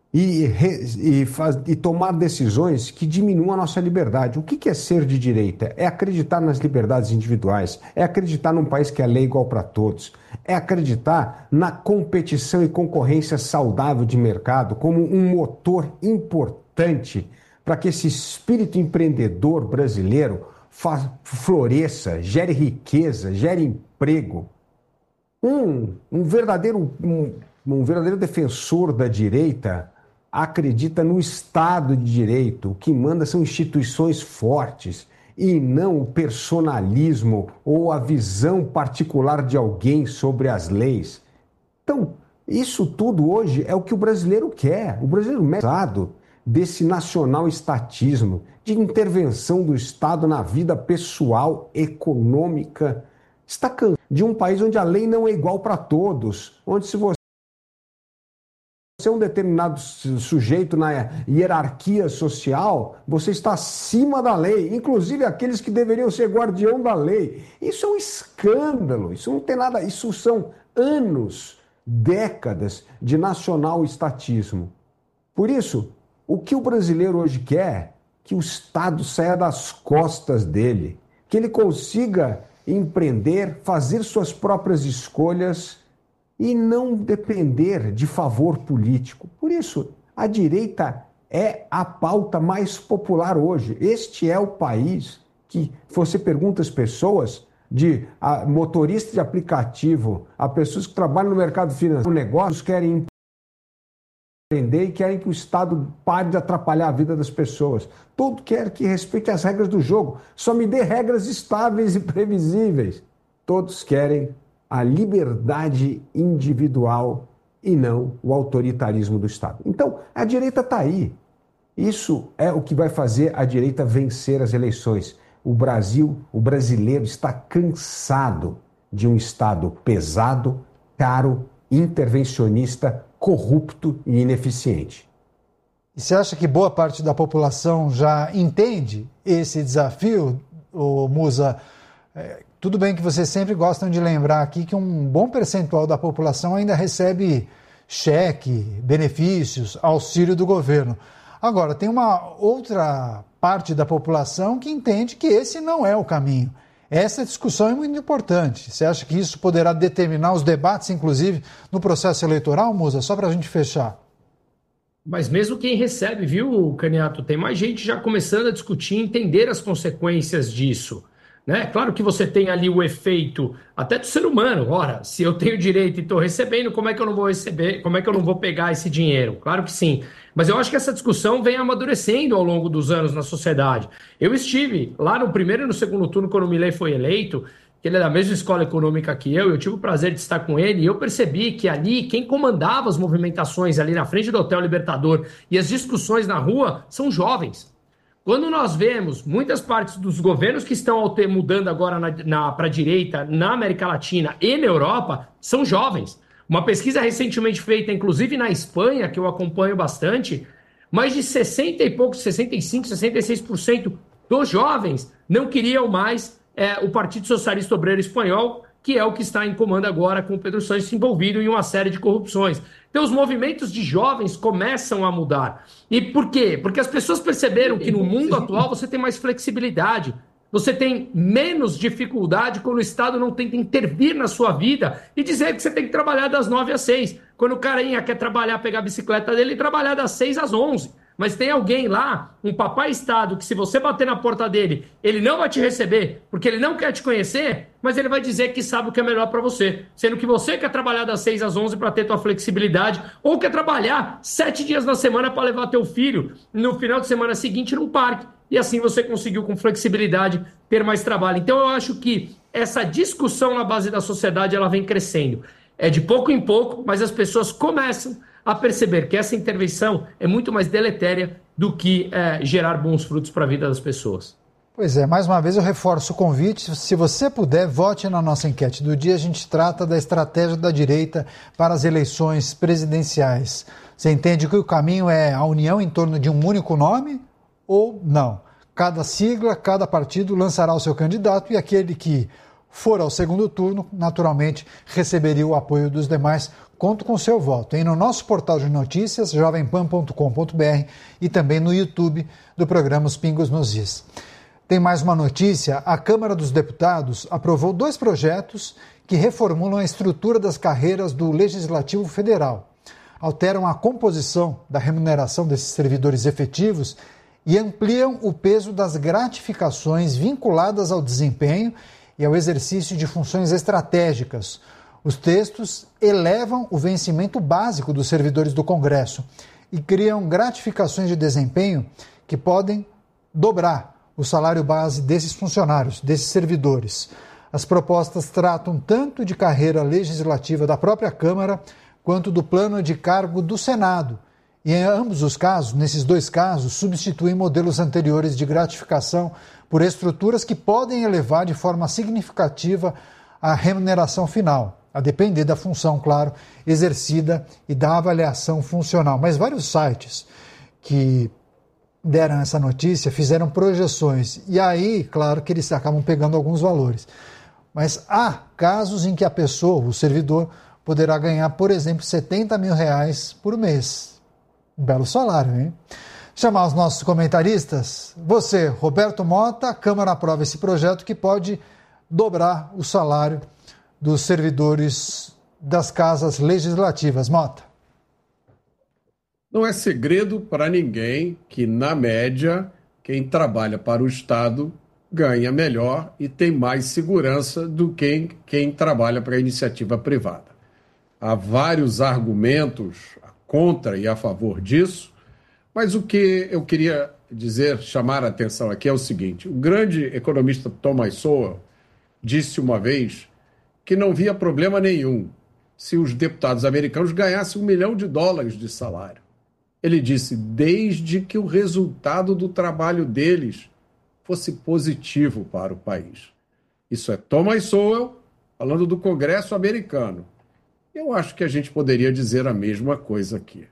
e tomar decisões que diminuam a nossa liberdade. O que é ser de direita? É acreditar nas liberdades individuais, é acreditar num país que é lei igual para todos, é acreditar na competição e concorrência saudável de mercado como um motor importante para que esse espírito empreendedor brasileiro floresça, gere riqueza, gere emprego. Um verdadeiro defensor da direita acredita no Estado de Direito. O que manda são instituições fortes e não o personalismo ou a visão particular de alguém sobre as leis. Então, isso tudo hoje é o que o brasileiro quer. O brasileiro é cansado desse nacional-estatismo, de intervenção do Estado na vida pessoal, econômica. Está cansado de um país onde a lei não é igual para todos, onde se você é um determinado sujeito na hierarquia social, você está acima da lei, inclusive aqueles que deveriam ser guardião da lei. Isso é um escândalo, isso não tem nada, isso são anos, décadas de nacional-estatismo. Por isso, o que o brasileiro hoje quer? Que o Estado saia das costas dele, que ele consiga empreender, fazer suas próprias escolhas e não depender de favor político. Por isso, a direita é a pauta mais popular hoje. Este é o país que você pergunta às pessoas, de motorista de aplicativo, a pessoas que trabalham no mercado financeiro, negócios querem empreender e querem que o Estado pare de atrapalhar a vida das pessoas. Todo quer que respeite as regras do jogo. Só me dê regras estáveis e previsíveis. Todos querem a liberdade individual e não o autoritarismo do Estado. Então, a direita está aí. Isso é o que vai fazer a direita vencer as eleições. O brasileiro está cansado de um Estado pesado, caro, intervencionista, corrupto e ineficiente. E você acha que boa parte da população já entende esse desafio, Musa? Tudo bem que vocês sempre gostam de lembrar aqui que um bom percentual da população ainda recebe cheque, benefícios, auxílio do governo. Agora, tem uma outra parte da população que entende que esse não é o caminho. Essa discussão é muito importante. Você acha que isso poderá determinar os debates, inclusive, no processo eleitoral, Musa? Só para a gente fechar. Mas mesmo quem recebe, viu, Caniato? Tem mais gente já começando a discutir, entender as consequências disso. Né? Claro que você tem ali o efeito até do ser humano. Ora, se eu tenho direito e estou recebendo, como é que eu não vou receber? Como é que eu não vou pegar esse dinheiro? Claro que sim. Mas eu acho que essa discussão vem amadurecendo ao longo dos anos na sociedade. Eu estive lá no primeiro e no segundo turno, quando o Milei foi eleito, que ele é da mesma escola econômica que eu tive o prazer de estar com ele, e eu percebi que ali, quem comandava as movimentações ali na frente do Hotel Libertador e as discussões na rua são jovens. Quando nós vemos muitas partes dos governos que estão mudando agora para a direita na América Latina e na Europa, são jovens. Uma pesquisa recentemente feita, inclusive na Espanha, que eu acompanho bastante, mais de 60 e poucos, 65, 66% dos jovens não queriam mais o Partido Socialista Obreiro Espanhol, que é o que está em comando agora, com o Pedro Sánchez envolvido em uma série de corrupções. Então, os movimentos de jovens começam a mudar. E por quê? Porque as pessoas perceberam que no mundo atual você tem mais flexibilidade, você tem menos dificuldade quando o Estado não tenta intervir na sua vida e dizer que você tem que trabalhar das 9 às 6. Quando o carinha quer trabalhar, pegar a bicicleta dele e trabalhar das 6 às 11. Mas tem alguém lá, um papai Estado, que se você bater na porta dele, ele não vai te receber, porque ele não quer te conhecer, mas ele vai dizer que sabe o que é melhor para você. Sendo que você quer trabalhar das 6 às 11 para ter tua flexibilidade, ou quer trabalhar 7 dias na semana para levar teu filho no final de semana seguinte num parque. E assim você conseguiu, com flexibilidade, ter mais trabalho. Então eu acho que essa discussão na base da sociedade, ela vem crescendo. É de pouco em pouco, mas as pessoas começam a perceber que essa intervenção é muito mais deletéria do que gerar bons frutos para a vida das pessoas. Pois é, mais uma vez eu reforço o convite. Se você puder, vote na nossa enquete do dia. A gente trata da estratégia da direita para as eleições presidenciais. Você entende que o caminho é a união em torno de um único nome ou não? Cada sigla, cada partido lançará o seu candidato e aquele que for ao segundo turno, naturalmente, receberia o apoio dos demais. Conto com seu voto. No nosso portal de notícias, jovempan.com.br, e também no YouTube do programa Os Pingos nos Is. Tem mais uma notícia. A Câmara dos Deputados aprovou 2 projetos que reformulam a estrutura das carreiras do Legislativo Federal. Alteram a composição da remuneração desses servidores efetivos e ampliam o peso das gratificações vinculadas ao desempenho e ao exercício de funções estratégicas. Os textos elevam o vencimento básico dos servidores do Congresso e criam gratificações de desempenho que podem dobrar o salário base desses funcionários, desses servidores. As propostas tratam tanto de carreira legislativa da própria Câmara quanto do plano de cargo do Senado. E em ambos os casos, nesses 2 casos, substituem modelos anteriores de gratificação por estruturas que podem elevar de forma significativa a remuneração final, a depender da função, claro, exercida e da avaliação funcional. Mas vários sites que deram essa notícia fizeram projeções. E aí, claro que eles acabam pegando alguns valores. Mas há casos em que a pessoa, o servidor, poderá ganhar, por exemplo, R$70 mil por mês. Um belo salário, hein? Chamar os nossos comentaristas. Você, Roberto Mota, a Câmara aprova esse projeto que pode dobrar o salário dos servidores das casas legislativas. Mota. Não é segredo para ninguém que, na média, quem trabalha para o Estado ganha melhor e tem mais segurança do que quem trabalha para a iniciativa privada. Há vários argumentos contra e a favor disso, mas o que eu queria dizer, chamar a atenção aqui é o seguinte: o grande economista Thomas Sowell disse uma vez que não via problema nenhum se os deputados americanos ganhassem $1 milhão de salário. Ele disse, desde que o resultado do trabalho deles fosse positivo para o país. Isso é Thomas Sowell falando do Congresso americano. Eu acho que a gente poderia dizer a mesma coisa aqui.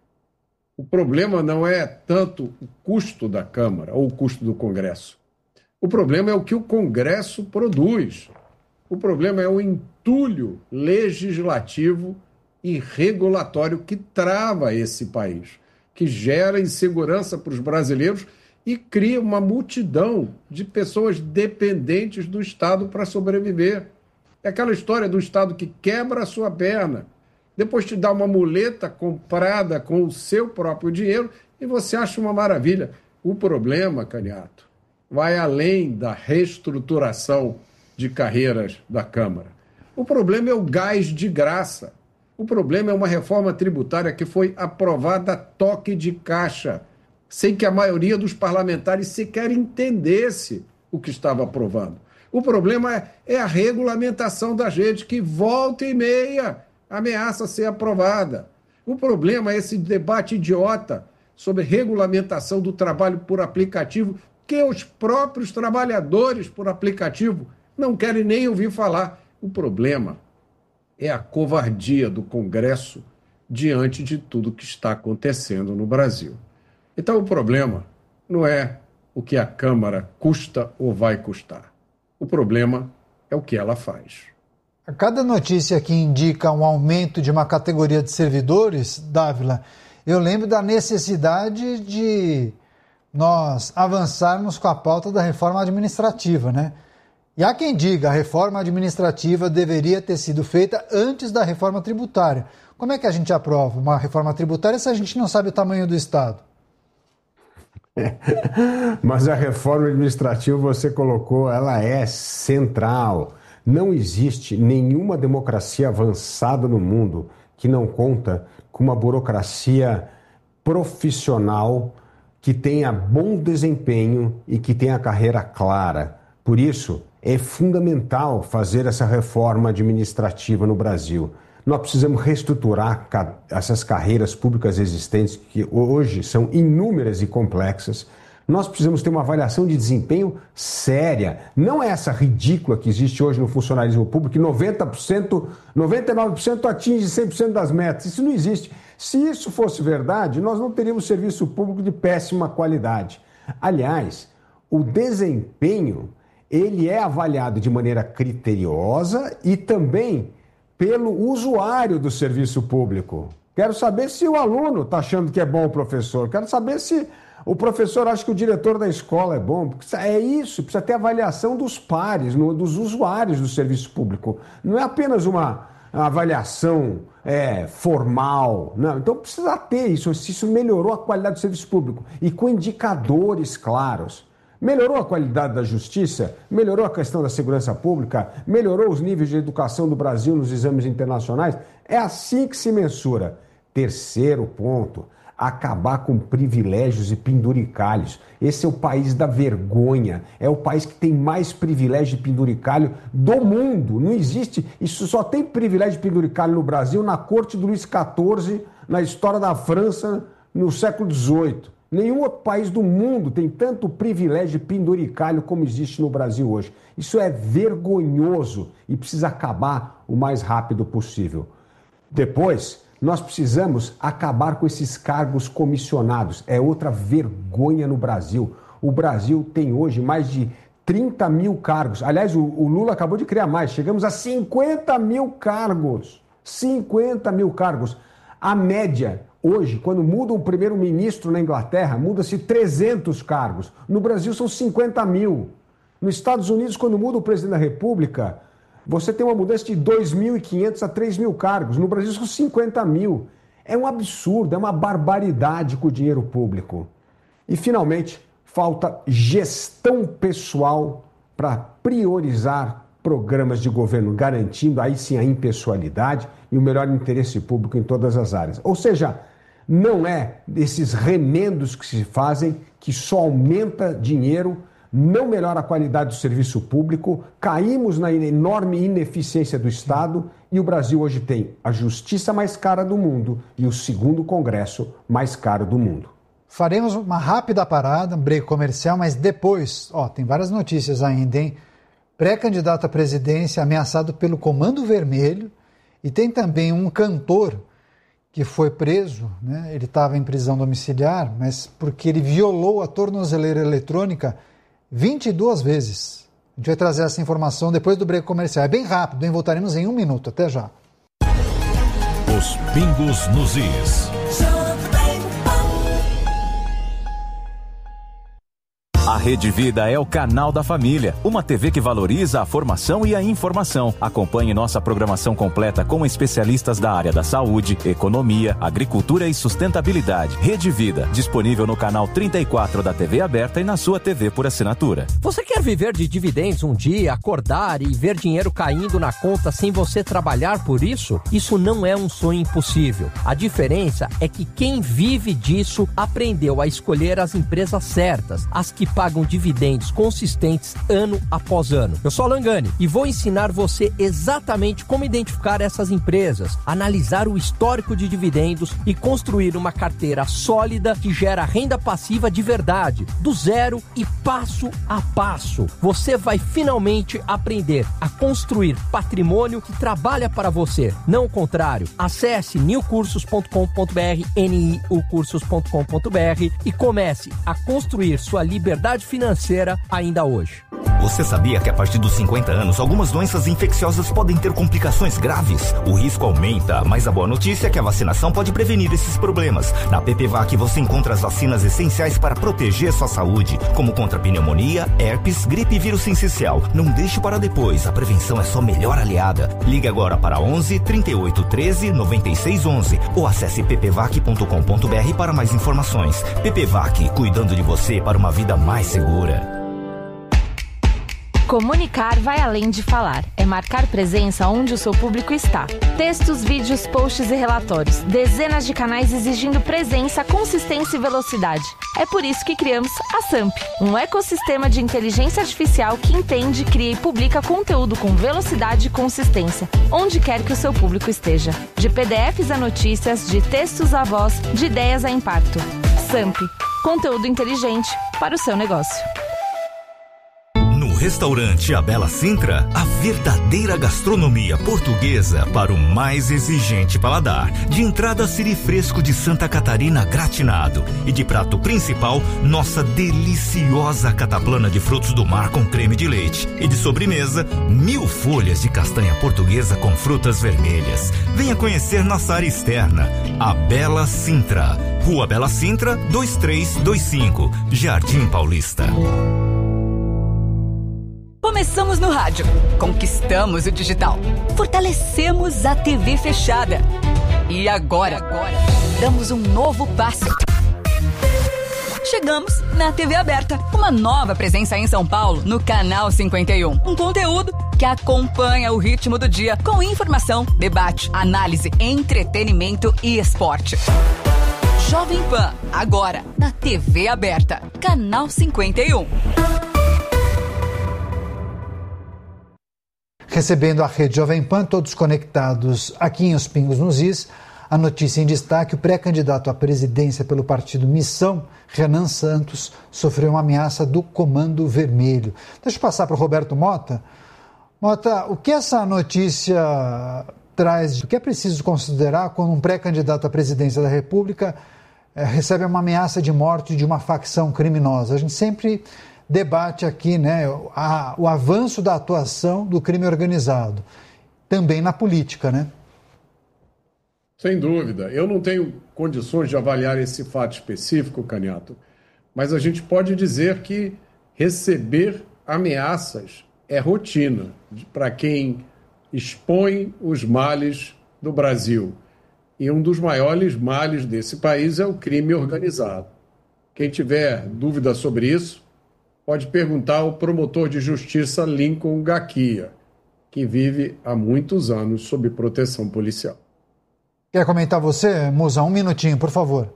O problema não é tanto o custo da Câmara ou o custo do Congresso. O problema é o que o Congresso produz. O problema é o entulho legislativo e regulatório que trava esse país, que gera insegurança para os brasileiros e cria uma multidão de pessoas dependentes do Estado para sobreviver. É aquela história do Estado que quebra a sua perna, depois te dá uma muleta comprada com o seu próprio dinheiro e você acha uma maravilha. O problema, Caniato, vai além da reestruturação de carreiras da Câmara. O problema é o gás de graça. O problema é uma reforma tributária que foi aprovada a toque de caixa, sem que a maioria dos parlamentares sequer entendesse o que estava aprovando. O problema é a regulamentação da rede, que volta e meia ameaça ser aprovada. O problema é esse debate idiota sobre regulamentação do trabalho por aplicativo, que os próprios trabalhadores por aplicativo não querem nem ouvir falar. O problema é a covardia do Congresso diante de tudo que está acontecendo no Brasil. Então, o problema não é o que a Câmara custa ou vai custar. O problema é o que ela faz. A cada notícia que indica um aumento de uma categoria de servidores, Dávila, eu lembro da necessidade de nós avançarmos com a pauta da reforma administrativa, né? E há quem diga a reforma administrativa deveria ter sido feita antes da reforma tributária. Como é que a gente aprova uma reforma tributária se a gente não sabe o tamanho do Estado? Mas a reforma administrativa, você colocou, ela é central. Não existe nenhuma democracia avançada no mundo que não conta com uma burocracia profissional que tenha bom desempenho e que tenha carreira clara. Por isso, é fundamental fazer essa reforma administrativa no Brasil. Nós precisamos reestruturar essas carreiras públicas existentes, que hoje são inúmeras e complexas. Nós precisamos ter uma avaliação de desempenho séria. Não é essa ridícula que existe hoje no funcionalismo público, que 99% atinge 100% das metas. Isso não existe. Se isso fosse verdade, nós não teríamos serviço público de péssima qualidade. Aliás, o desempenho, ele é avaliado de maneira criteriosa e também pelo usuário do serviço público. Quero saber se o aluno está achando que é bom o professor. Quero saber se o professor acha que o diretor da escola é bom. É isso, precisa ter avaliação dos pares, dos usuários do serviço público. Não é apenas uma avaliação formal. Não. Então precisa ter isso, se isso melhorou a qualidade do serviço público e com indicadores claros. Melhorou a qualidade da justiça? Melhorou a questão da segurança pública? Melhorou os níveis de educação do Brasil nos exames internacionais? É assim que se mensura. Terceiro ponto, acabar com privilégios e penduricalhos. Esse é o país da vergonha. É o país que tem mais privilégio de penduricalho do mundo. Não existe. Isso só tem privilégio de penduricalho no Brasil na corte do Luís XIV, na história da França, no século XVIII. Nenhum outro país do mundo tem tanto privilégio de penduricalho como existe no Brasil hoje. Isso é vergonhoso e precisa acabar o mais rápido possível. Depois, nós precisamos acabar com esses cargos comissionados. É outra vergonha no Brasil. O Brasil tem hoje mais de 30 mil cargos. Aliás, o Lula acabou de criar mais. Chegamos a 50 mil cargos. 50 mil cargos. A média... Hoje, quando muda um primeiro-ministro na Inglaterra, muda-se 300 cargos. No Brasil são 50 mil. Nos Estados Unidos, quando muda o presidente da República, você tem uma mudança de 2.500 a 3.000 cargos. No Brasil, são 50 mil. É um absurdo, é uma barbaridade com o dinheiro público. E, finalmente, falta gestão pessoal para priorizar programas de governo, garantindo aí sim a impessoalidade e o melhor interesse público em todas as áreas. Ou seja, não é desses remendos que se fazem que só aumenta dinheiro, não melhora a qualidade do serviço público, caímos na enorme ineficiência do Estado e o Brasil hoje tem a justiça mais cara do mundo e o segundo Congresso mais caro do mundo. Faremos uma rápida parada, um break comercial, mas depois, tem várias notícias ainda, hein? Pré-candidato à presidência ameaçado pelo Comando Vermelho e tem também um cantor que foi preso, né? Ele estava em prisão domiciliar, mas porque ele violou a tornozeleira eletrônica 22 vezes. A gente vai trazer essa informação depois do break comercial. É bem rápido, hein? Voltaremos em 1 minuto. Até já. Os pingos nos is. A Rede Vida é o canal da família, uma TV que valoriza a formação e a informação. Acompanhe nossa programação completa com especialistas da área da saúde, economia, agricultura e sustentabilidade. Rede Vida, disponível no canal 34 da TV aberta e na sua TV por assinatura. Você quer viver de dividendos um dia, acordar e ver dinheiro caindo na conta sem você trabalhar por isso? Isso não é um sonho impossível. A diferença é que quem vive disso aprendeu a escolher as empresas certas, as que pagam dividendos consistentes ano após ano. Eu sou Alan Gani e vou ensinar você exatamente como identificar essas empresas, analisar o histórico de dividendos e construir uma carteira sólida que gera renda passiva de verdade, do zero e passo a passo. Você vai finalmente aprender a construir patrimônio que trabalha para você, não o contrário. Acesse niucursos.com.br, niucursos.com.br e comece a construir sua liberdade financeira ainda hoje. Você sabia que a partir dos 50 anos, algumas doenças infecciosas podem ter complicações graves? O risco aumenta, mas a boa notícia é que a vacinação pode prevenir esses problemas. Na PPVAC você encontra as vacinas essenciais para proteger sua saúde, como contra pneumonia, herpes, gripe e vírus sincicial. Não deixe para depois, a prevenção é sua melhor aliada. Ligue agora para 11 38 13 96 11 ou acesse ppvac.com.br para mais informações. PPVAC, cuidando de você para uma vida mais segura. Comunicar vai além de falar. É marcar presença onde o seu público está. Textos, vídeos, posts e relatórios. Dezenas de canais exigindo presença, consistência e velocidade. É por isso que criamos a SAMP, um ecossistema de inteligência artificial que entende, cria e publica conteúdo com velocidade e consistência, onde quer que o seu público esteja. De PDFs a notícias, de textos a voz, de ideias a impacto. SAMP, conteúdo inteligente para o seu negócio. Restaurante A Bela Sintra, a verdadeira gastronomia portuguesa para o mais exigente paladar. De entrada, siri fresco de Santa Catarina gratinado. E de prato principal, nossa deliciosa cataplana de frutos do mar com creme de leite. E de sobremesa, 1000 folhas de castanha portuguesa com frutas vermelhas. Venha conhecer nossa área externa, A Bela Sintra. Rua Bela Sintra, 2325, Jardim Paulista. Começamos no rádio, conquistamos o digital, fortalecemos a TV fechada. E agora, damos um novo passo. Chegamos na TV aberta, uma nova presença em São Paulo, no Canal 51. Um conteúdo que acompanha o ritmo do dia, com informação, debate, análise, entretenimento e esporte. Jovem Pan, agora na TV aberta, Canal 51. Recebendo a Rede Jovem Pan, todos conectados aqui em Os Pingos nos Is. A notícia em destaque: o pré-candidato à presidência pelo partido Missão, Renan Santos, sofreu uma ameaça do Comando Vermelho. Deixa eu passar para o Roberto Mota. Mota, o que essa notícia traz? O que é preciso considerar quando um pré-candidato à presidência da República recebe uma ameaça de morte de uma facção criminosa? A gente sempre debate aqui, né, o avanço da atuação do crime organizado, também na política, né? Sem dúvida. Eu não tenho condições de avaliar esse fato específico, Caniato, mas a gente pode dizer que receber ameaças é rotina para quem expõe os males do Brasil. E um dos maiores males desse país é o crime organizado. Quem tiver dúvida sobre isso, pode perguntar ao promotor de justiça Lincoln Gaquia, que vive há muitos anos sob proteção policial. Quer comentar você, Musa? Um minutinho, por favor.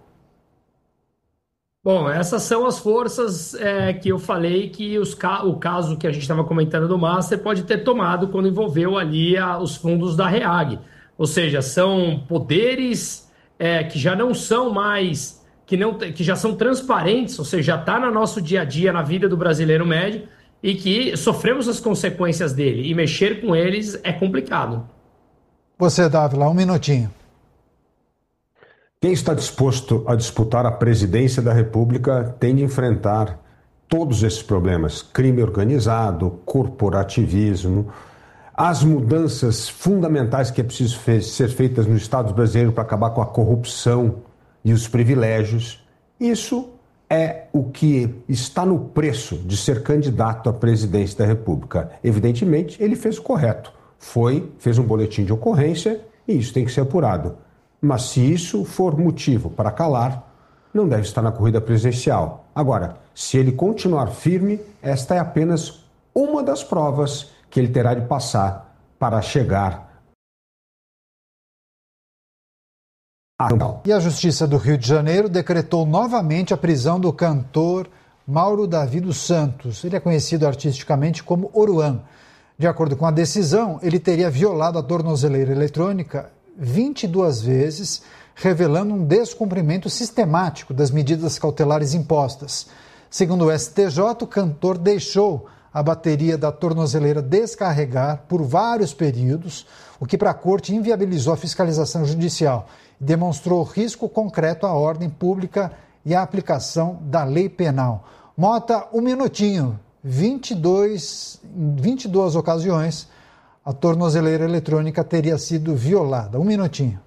Bom, essas são as forças que eu falei que o caso que a gente estava comentando do Master pode ter tomado quando envolveu ali os fundos da REAG. Ou seja, são poderes que já não são mais, que já são transparentes, ou seja, já está no nosso dia a dia, na vida do brasileiro médio, e que sofremos as consequências dele. E mexer com eles é complicado. Você, Dávila, um minutinho. Quem está disposto a disputar a presidência da República tem de enfrentar todos esses problemas: crime organizado, corporativismo, as mudanças fundamentais que é preciso ser feitas no Estado brasileiro para acabar com a corrupção e os privilégios. Isso é o que está no preço de ser candidato à presidência da República. Evidentemente, ele fez o correto. Fez um boletim de ocorrência e isso tem que ser apurado. Mas se isso for motivo para calar, não deve estar na corrida presidencial. Agora, se ele continuar firme, esta é apenas uma das provas que ele terá de passar para chegar a... E a Justiça do Rio de Janeiro decretou novamente a prisão do cantor Mauro Davi dos Santos. Ele é conhecido artisticamente como Oruan. De acordo com a decisão, ele teria violado a tornozeleira eletrônica 22 vezes, revelando um descumprimento sistemático das medidas cautelares impostas. Segundo o STJ, o cantor deixou a bateria da tornozeleira descarregar por vários períodos, o que para a corte inviabilizou a fiscalização judicial e demonstrou risco concreto à ordem pública e à aplicação da lei penal. Mota, um minutinho. 22 ocasiões, a tornozeleira eletrônica teria sido violada. Um minutinho.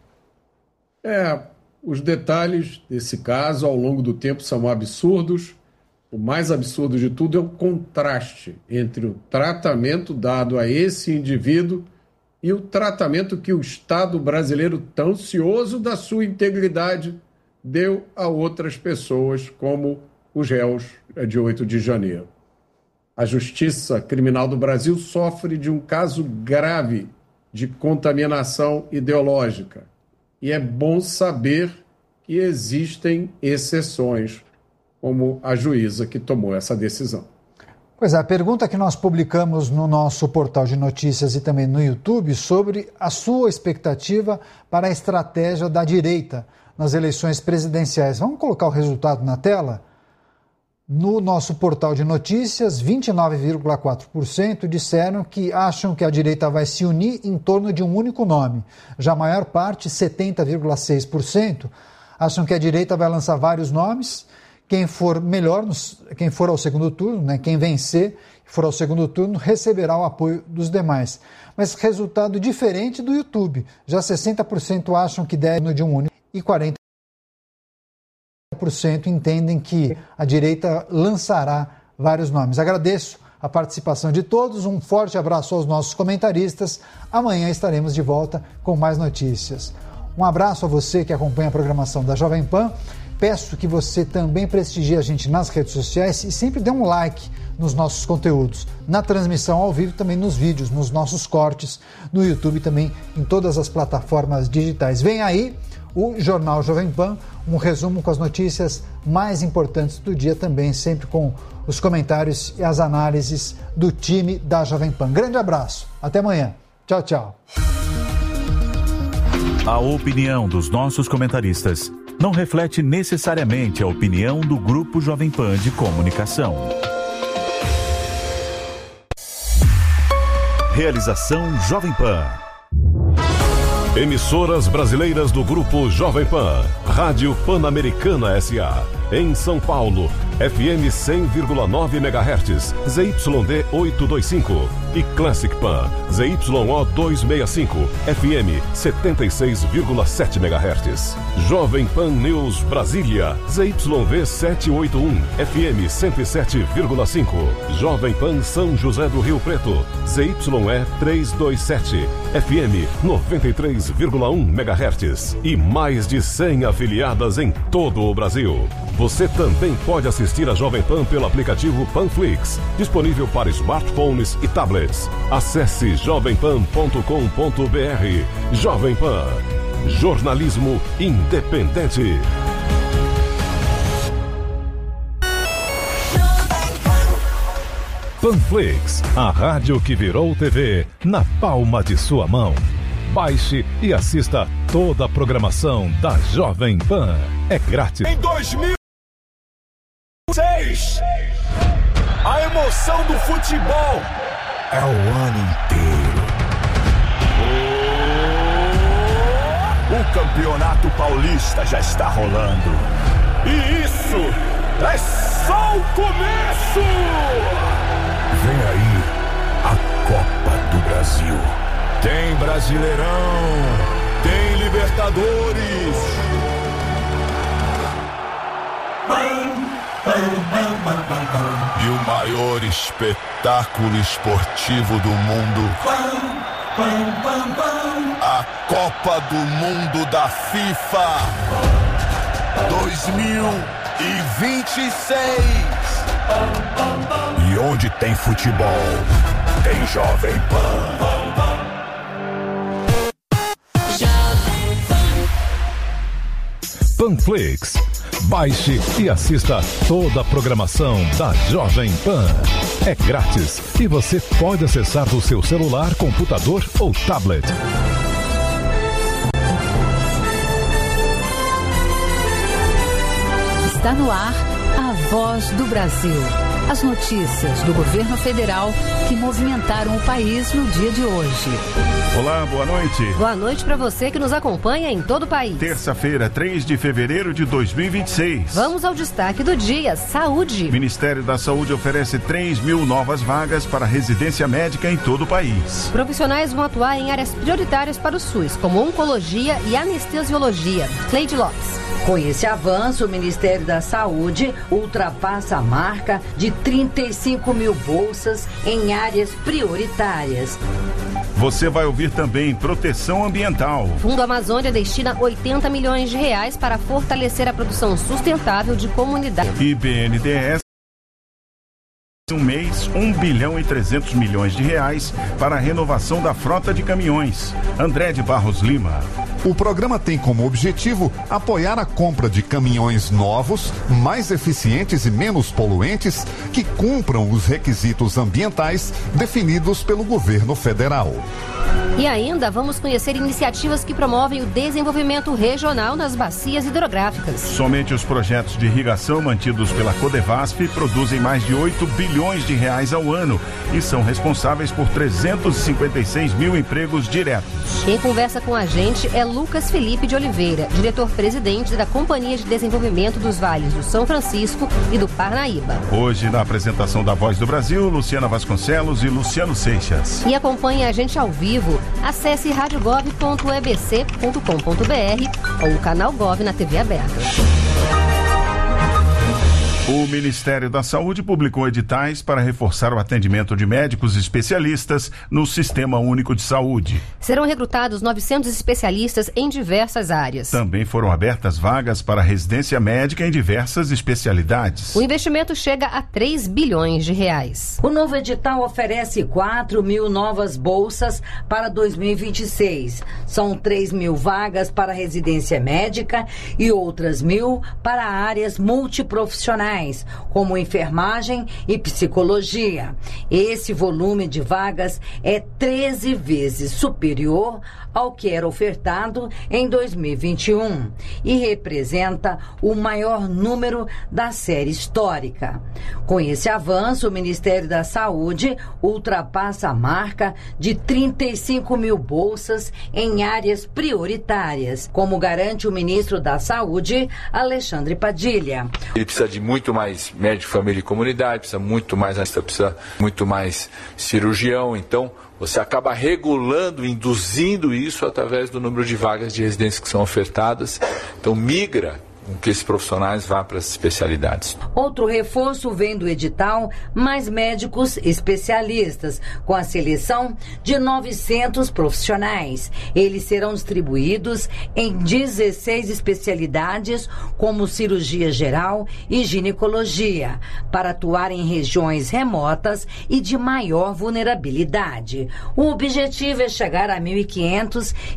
Os detalhes desse caso, ao longo do tempo, são absurdos. O mais absurdo de tudo é o contraste entre o tratamento dado a esse indivíduo e o tratamento que o Estado brasileiro, tão cioso da sua integridade, deu a outras pessoas, como os réus de 8 de janeiro. A Justiça Criminal do Brasil sofre de um caso grave de contaminação ideológica. E é bom saber que existem exceções, como a juíza que tomou essa decisão. Pois é, a pergunta que nós publicamos no nosso portal de notícias e também no YouTube sobre a sua expectativa para a estratégia da direita nas eleições presidenciais. Vamos colocar o resultado na tela? No nosso portal de notícias, 29,4% disseram que acham que a direita vai se unir em torno de um único nome. Já a maior parte, 70,6%, acham que a direita vai lançar vários nomes. Quem for melhor, quem for ao segundo turno, quem vencer e for ao segundo turno, receberá o apoio dos demais. Mas resultado diferente do YouTube. Já 60% acham que deve de um único e 40% entendem que a direita lançará vários nomes. Agradeço a participação de todos, um forte abraço aos nossos comentaristas. Amanhã estaremos de volta com mais notícias. Um abraço a você que acompanha a programação da Jovem Pan. Peço que você também prestigie a gente nas redes sociais e sempre dê um like nos nossos conteúdos, na transmissão ao vivo, também nos vídeos, nos nossos cortes, no YouTube, também em todas as plataformas digitais. Vem aí o Jornal Jovem Pan, um resumo com as notícias mais importantes do dia, também sempre com os comentários e as análises do time da Jovem Pan. Grande abraço, até amanhã. Tchau, tchau. A opinião dos nossos comentaristas não reflete necessariamente a opinião do Grupo Jovem Pan de Comunicação. Realização Jovem Pan. Emissoras brasileiras do Grupo Jovem Pan. Rádio Pan-Americana S.A. Em São Paulo, FM 100,9 MHz, ZYD 825. e Classic Pan, ZYO 265, FM 76,7 MHz. Jovem Pan News Brasília, ZYV 781, FM 107,5. Jovem Pan São José do Rio Preto, ZYE 327, FM 93,1 MHz. E mais de 100 afiliadas em todo o Brasil. Você também pode assistir a Jovem Pan pelo aplicativo Panflix, disponível para smartphones e tablets. Acesse jovempan.com.br. Jovem Pan, jornalismo independente. Panflix, a rádio que virou TV na palma de sua mão. Baixe e assista toda a programação da Jovem Pan. É grátis. Em 2006, a emoção do futebol é o ano inteiro. O Campeonato Paulista já está rolando. E isso é só o começo! Vem aí a Copa do Brasil. Tem Brasileirão, tem Libertadores. E o maior espetáculo esportivo do mundo. A Copa do Mundo da FIFA 2026. E onde tem futebol, tem Jovem Pan. Panflix. Baixe e assista toda a programação da Jovem Pan. É grátis e você pode acessar do seu celular, computador ou tablet. Está no ar a Voz do Brasil. As notícias do governo federal que movimentaram o país no dia de hoje. Olá, boa noite. Boa noite para você que nos acompanha em todo o país. Terça-feira, 3 de fevereiro de 2026. Vamos ao destaque do dia: saúde. O Ministério da Saúde oferece 3.000 novas vagas para residência médica em todo o país. Profissionais vão atuar em áreas prioritárias para o SUS, como oncologia e anestesiologia. Cleide Lopes. Com esse avanço, o Ministério da Saúde ultrapassa a marca de 35 mil bolsas em áreas prioritárias. Você vai ouvir também proteção ambiental. Fundo Amazônia destina 80 milhões de reais para fortalecer a produção sustentável de comunidades. E BNDES um mês, 1 bilhão e 300 milhões de reais para a renovação da frota de caminhões. André de Barros Lima. O programa tem como objetivo apoiar a compra de caminhões novos, mais eficientes e menos poluentes, que cumpram os requisitos ambientais definidos pelo governo federal. E ainda vamos conhecer iniciativas que promovem o desenvolvimento regional nas bacias hidrográficas. Somente os projetos de irrigação mantidos pela Codevasf produzem mais de 8 bilhões de reais ao ano e são responsáveis por 356 mil empregos diretos. Quem conversa com a gente é Lucas Felipe de Oliveira, diretor-presidente da Companhia de Desenvolvimento dos Vales do São Francisco e do Parnaíba. Hoje, na apresentação da Voz do Brasil, Luciana Vasconcelos e Luciano Seixas. E acompanhe a gente ao vivo. Acesse radiogov.ebc.com.br ou o canal Gov na TV aberta. O Ministério da Saúde publicou editais para reforçar o atendimento de médicos especialistas no Sistema Único de Saúde. Serão recrutados 900 especialistas em diversas áreas. Também foram abertas vagas para residência médica em diversas especialidades. O investimento chega a 3 bilhões de reais. O novo edital oferece 4 mil novas bolsas para 2026. São 3 mil vagas para residência médica e outras 1.000 para áreas multiprofissionais, como enfermagem e psicologia. Esse volume de vagas é 13 vezes superior ao que era ofertado em 2021 e representa o maior número da série histórica. Com esse avanço, o Ministério da Saúde ultrapassa a marca de 35 mil bolsas em áreas prioritárias, como garante o ministro da Saúde, Alexandre Padilha. Ele precisa de muito muito mais médico, família e comunidade, precisa muito mais anestesista, precisa muito mais cirurgião. Então, você acaba regulando, induzindo isso através do número de vagas de residência que são ofertadas. Então, migra com que esses profissionais vá para as especialidades. Outro reforço vem do edital Mais Médicos Especialistas, com a seleção de 900 profissionais. Eles serão distribuídos em 16 especialidades, como cirurgia geral e ginecologia, para atuar em regiões remotas e de maior vulnerabilidade. O objetivo é chegar a 1.500